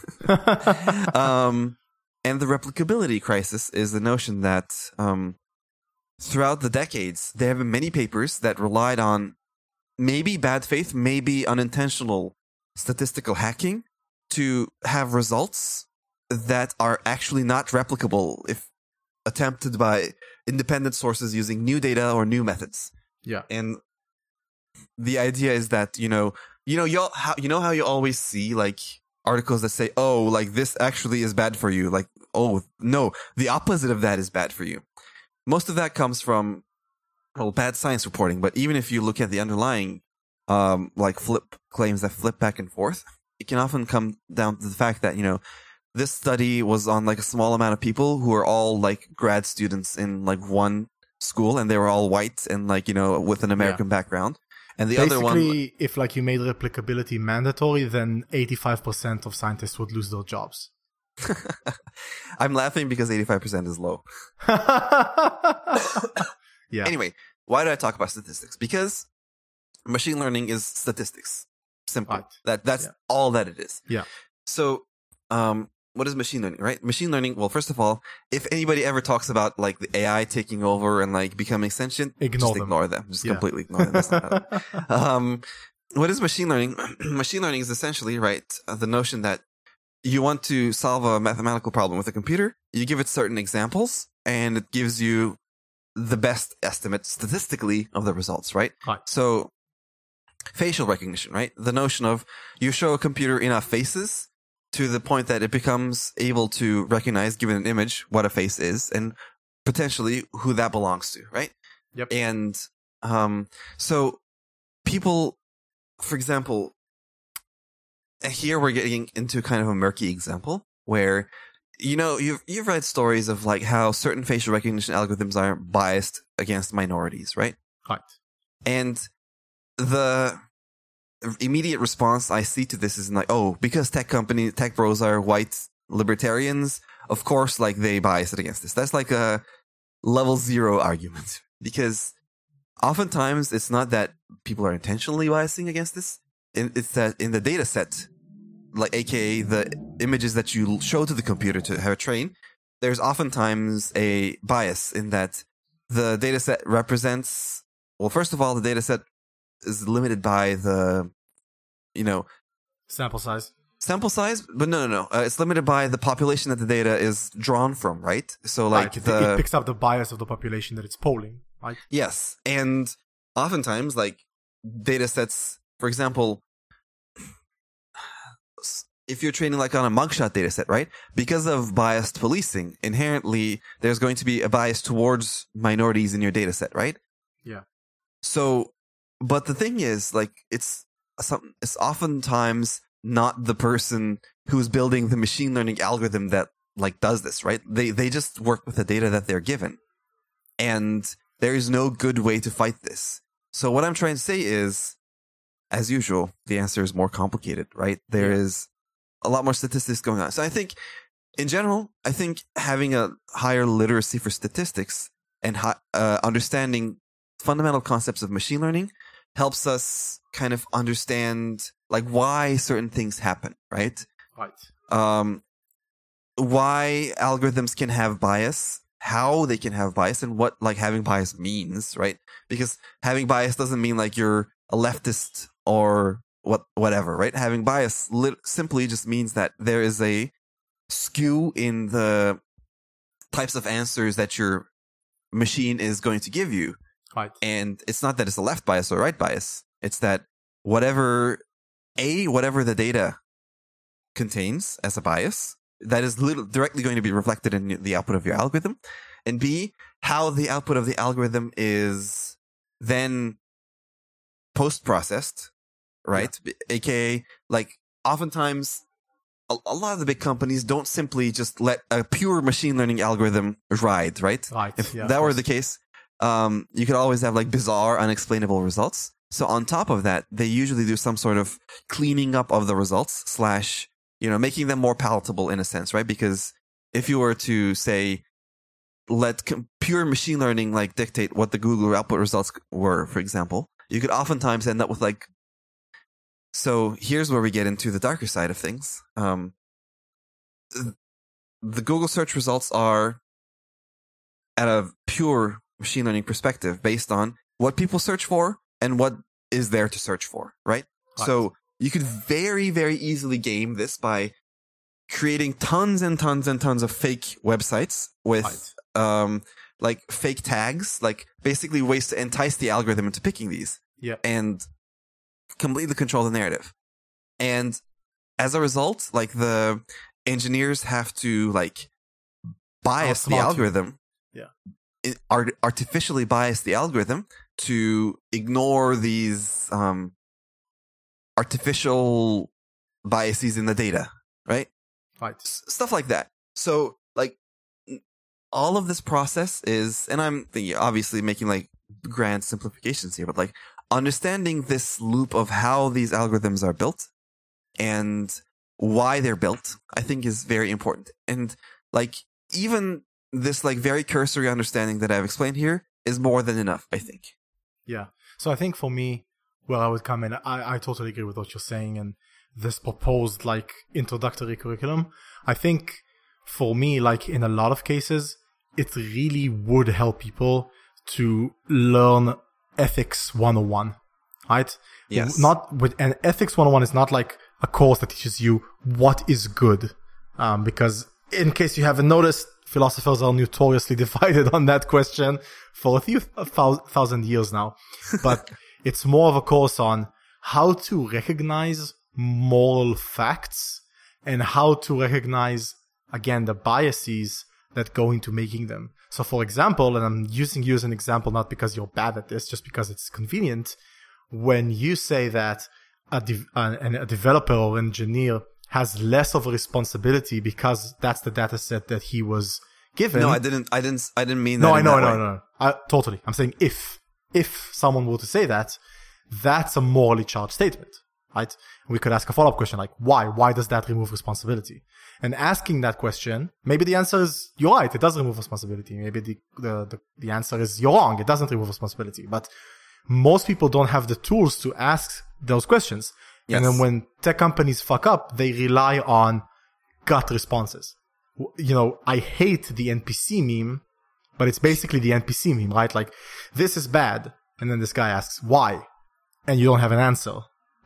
Speaker 1: um, and the replicability crisis is the notion that um, throughout the decades, there have been many papers that relied on maybe bad faith, maybe unintentional statistical hacking to have results that are actually not replicable if attempted by independent sources using new data or new methods.
Speaker 2: Yeah.
Speaker 1: And the idea is that, you know, you know, you how you know how you always see like articles that say, oh, like this actually is bad for you. Like, oh, no, the opposite of that is bad for you. Most of that comes from, well, bad science reporting. But even if you look at the underlying, um, like flip claims that flip back and forth, it can often come down to the fact that, you know, this study was on like a small amount of people who are all like grad students in like one school, and they were all white and like, you know, with an American background. And the
Speaker 2: Basically,
Speaker 1: other one,
Speaker 2: if like you made replicability mandatory, then eighty-five percent of scientists would lose their jobs.
Speaker 1: I'm laughing because eighty-five percent is low.
Speaker 2: Yeah.
Speaker 1: Anyway, why do I talk about statistics? Because machine learning is statistics. Simple.
Speaker 2: Right.
Speaker 1: That that's
Speaker 2: Yeah.
Speaker 1: all that it is.
Speaker 2: Yeah.
Speaker 1: So, um, what is machine learning, right? Machine learning, well, first of all, if anybody ever talks about like the A I taking over and like becoming sentient,
Speaker 2: Ignore
Speaker 1: just
Speaker 2: them.
Speaker 1: ignore them. Just
Speaker 2: Yeah.
Speaker 1: completely ignore them. That's not how- um, what is machine learning? Machine learning is essentially, right, uh, the notion that you want to solve a mathematical problem with a computer, you give it certain examples, and it gives you the best estimate statistically of the results, right?
Speaker 2: Right.
Speaker 1: So, facial recognition, right? The notion of you show a computer enough faces to the point that it becomes able to recognize, given an image, what a face is and potentially who that belongs to, right?
Speaker 2: Yep.
Speaker 1: And um, so people, for example, here we're getting into kind of a murky example where, you know, you've you've read stories of like how certain facial recognition algorithms are biased against minorities, right?
Speaker 2: Right.
Speaker 1: And the immediate response I see to this is like, oh, because tech companies, tech bros are white libertarians, of course, like they bias it against this. That's like a level zero argument, because oftentimes it's not that people are intentionally biasing against this. It's that in the data set, like A K A the images that you show to the computer to have it train, there's oftentimes a bias in that the data set represents, well, first of all, the data set is limited by the, you know,
Speaker 2: Sample size.
Speaker 1: Sample size, but no, no, no. Uh, it's limited by the population that the data is drawn from, right? So, like
Speaker 2: right. it,
Speaker 1: the
Speaker 2: it picks up the bias of the population that it's polling, right?
Speaker 1: Yes, and oftentimes, like data sets, for example, if you're training like on a mugshot data set, right? Because of biased policing, inherently there's going to be a bias towards minorities in your data set, right?
Speaker 2: Yeah.
Speaker 1: So, but the thing is, like, it's some, it's oftentimes not the person who's building the machine learning algorithm that like does this, right? They they just work with the data that they're given, and there is no good way to fight this. So what I'm trying to say is, as usual, the answer is more complicated, right? There
Speaker 2: Yeah.
Speaker 1: is a lot more statistics going on. So I think, in general, I think having a higher literacy for statistics and hi- uh, understanding fundamental concepts of machine learning helps us kind of understand like why certain things happen, right?
Speaker 2: Right.
Speaker 1: Um, why algorithms can have bias, how they can have bias, and what like having bias means, right? Because having bias doesn't mean like you're a leftist or what whatever, right? Having bias li- simply just means that there is a skew in the types of answers that your machine is going to give you.
Speaker 2: Right.
Speaker 1: And it's not that it's a left bias or right bias. It's that whatever, A, whatever the data contains as a bias, that is little, directly going to be reflected in the output of your algorithm. And B, how the output of the algorithm is then post-processed, right? Yeah. A K A, like, oftentimes, a, a lot of the big companies don't simply just let a pure machine learning algorithm ride, right?
Speaker 2: Right.
Speaker 1: If
Speaker 2: yeah,
Speaker 1: that were the case, um, you could always have, like, bizarre, unexplainable results. So on top of that, they usually do some sort of cleaning up of the results slash, you know, making them more palatable in a sense, right? Because if you were to say, let com- pure machine learning like dictate what the Google output results were, for example, you could oftentimes end up with like, so here's where we get into the darker side of things. Um, the Google search results are at a pure machine learning perspective based on what people search for and what is there to search for, right? Right. So you could very, very easily game this by creating tons and tons and tons of fake websites with, right. um, like fake tags, like basically ways to entice the algorithm into picking these.
Speaker 2: Yeah.
Speaker 1: And completely control the narrative. And as a result, like the engineers have to like bias the algorithm.
Speaker 2: Yeah.
Speaker 1: Art- artificially bias the algorithm to ignore these um, artificial biases in the data, right?
Speaker 2: Right.
Speaker 1: S- stuff like that. So, like, all of this process is, and I'm thinking, obviously making like grand simplifications here, but like understanding this loop of how these algorithms are built and why they're built, I think is very important. And like, even this like very cursory understanding that I've explained here is more than enough, I think.
Speaker 2: Yeah. So I think for me, where I would come in, I, I totally agree with what you're saying and this proposed like introductory curriculum. I think for me, like in a lot of cases, it really would help people to learn ethics one oh one, right?
Speaker 1: Yes.
Speaker 2: Not with, and ethics one oh one is not like a course that teaches you what is good. Um, because in case you haven't noticed, philosophers are notoriously divided on that question for a few a thousand years now. But it's more of a course on how to recognize moral facts and how to recognize, again, the biases that go into making them. So, for example, and I'm using you as an example not because you're bad at this, just because it's convenient, when you say that a, de- a, a developer or engineer has less of a responsibility because that's the data set that he was given.
Speaker 1: No, I didn't. I didn't. I didn't mean that.
Speaker 2: No, I know,
Speaker 1: that
Speaker 2: no, no, no. I, totally. I'm saying if if someone were to say that, that's a morally charged statement, right? We could ask a follow-up question like, why? Why does that remove responsibility? And asking that question, maybe the answer is you're right. It does remove responsibility. Maybe the the the, the answer is you're wrong. It doesn't remove responsibility. But most people don't have the tools to ask those questions. Yes. And then when tech companies fuck up, they rely on gut responses. You know, I hate the N P C meme, but it's basically the N P C meme, right? Like, this is bad. And then this guy asks, why? And you don't have an answer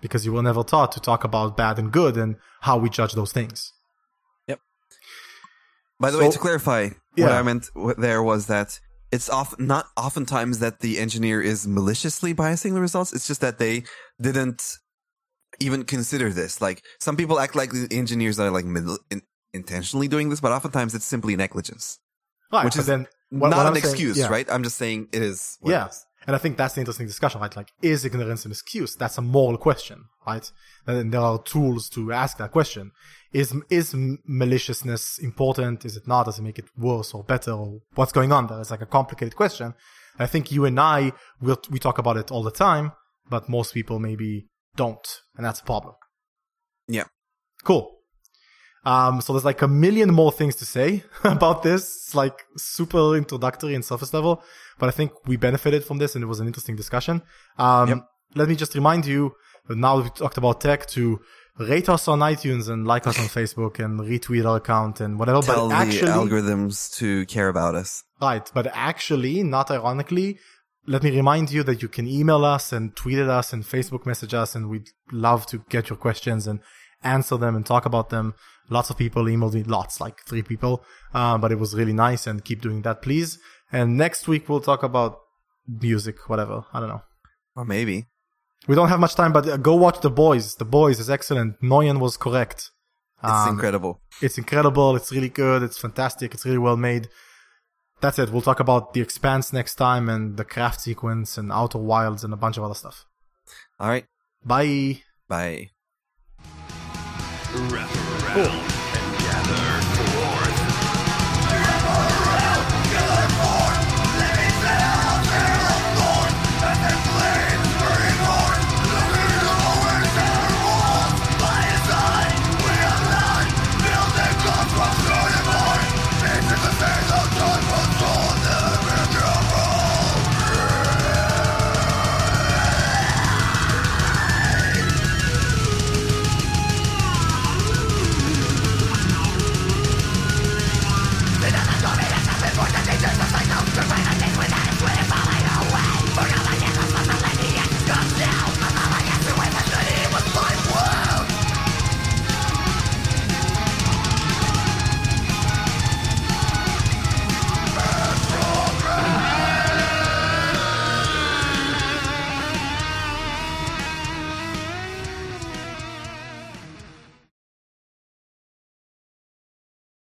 Speaker 2: because you were never taught to talk about bad and good and how we judge those things.
Speaker 1: Yep. By the
Speaker 2: So-
Speaker 1: way, to clarify, what
Speaker 2: Yeah.
Speaker 1: I meant w- there was that it's off, not oftentimes that the engineer is maliciously biasing the results. It's just that they didn't even consider this. Like, some people act like the engineers are like mil- in- intentionally doing this, but oftentimes it's simply negligence.
Speaker 2: Right,
Speaker 1: Which
Speaker 2: but
Speaker 1: is
Speaker 2: then what-
Speaker 1: not
Speaker 2: what
Speaker 1: an
Speaker 2: I'm saying-
Speaker 1: excuse,
Speaker 2: yeah.
Speaker 1: right? I'm just saying it is. What
Speaker 2: Yeah.
Speaker 1: It is.
Speaker 2: And I think that's the interesting discussion, right? Like, is ignorance an excuse? That's a moral question, right? And there are tools to ask that question. Is is maliciousness important? Is it not? Does it make it worse or better? Or what's going on there? It's like a complicated question. I think you and I, we'll, we talk about it all the time, but most people maybe don't. And that's a problem.
Speaker 1: Yeah.
Speaker 2: Cool. Um, so there's like a million more things to say about this. It's like super introductory and surface level, but I think we benefited from this and it was an interesting discussion. Um,
Speaker 1: Yep.
Speaker 2: Let me just remind you that now we've talked about tech, to rate us on iTunes and like us on Facebook and retweet our account and whatever.
Speaker 1: Tell
Speaker 2: but actually,
Speaker 1: the algorithms to care about us.
Speaker 2: right. But actually, not ironically, let me remind you that you can email us and tweet at us and Facebook message us, and we'd love to get your questions and answer them and talk about them. Lots of people emailed me, lots, like three people, uh, but it was really nice, and keep doing that, please. And next week we'll talk about music, whatever. I don't know.
Speaker 1: Or maybe.
Speaker 2: We don't have much time, but uh, go watch The Boys. The Boys is excellent. Noyan was correct.
Speaker 1: It's
Speaker 2: Um,
Speaker 1: incredible.
Speaker 2: It's incredible. It's really good. It's fantastic. It's really well made. That's it. We'll talk about The Expanse next time, and the craft sequence and Outer Wilds and a bunch of other stuff.
Speaker 1: All right.
Speaker 2: Bye.
Speaker 1: Bye.
Speaker 3: Wrap around and gather for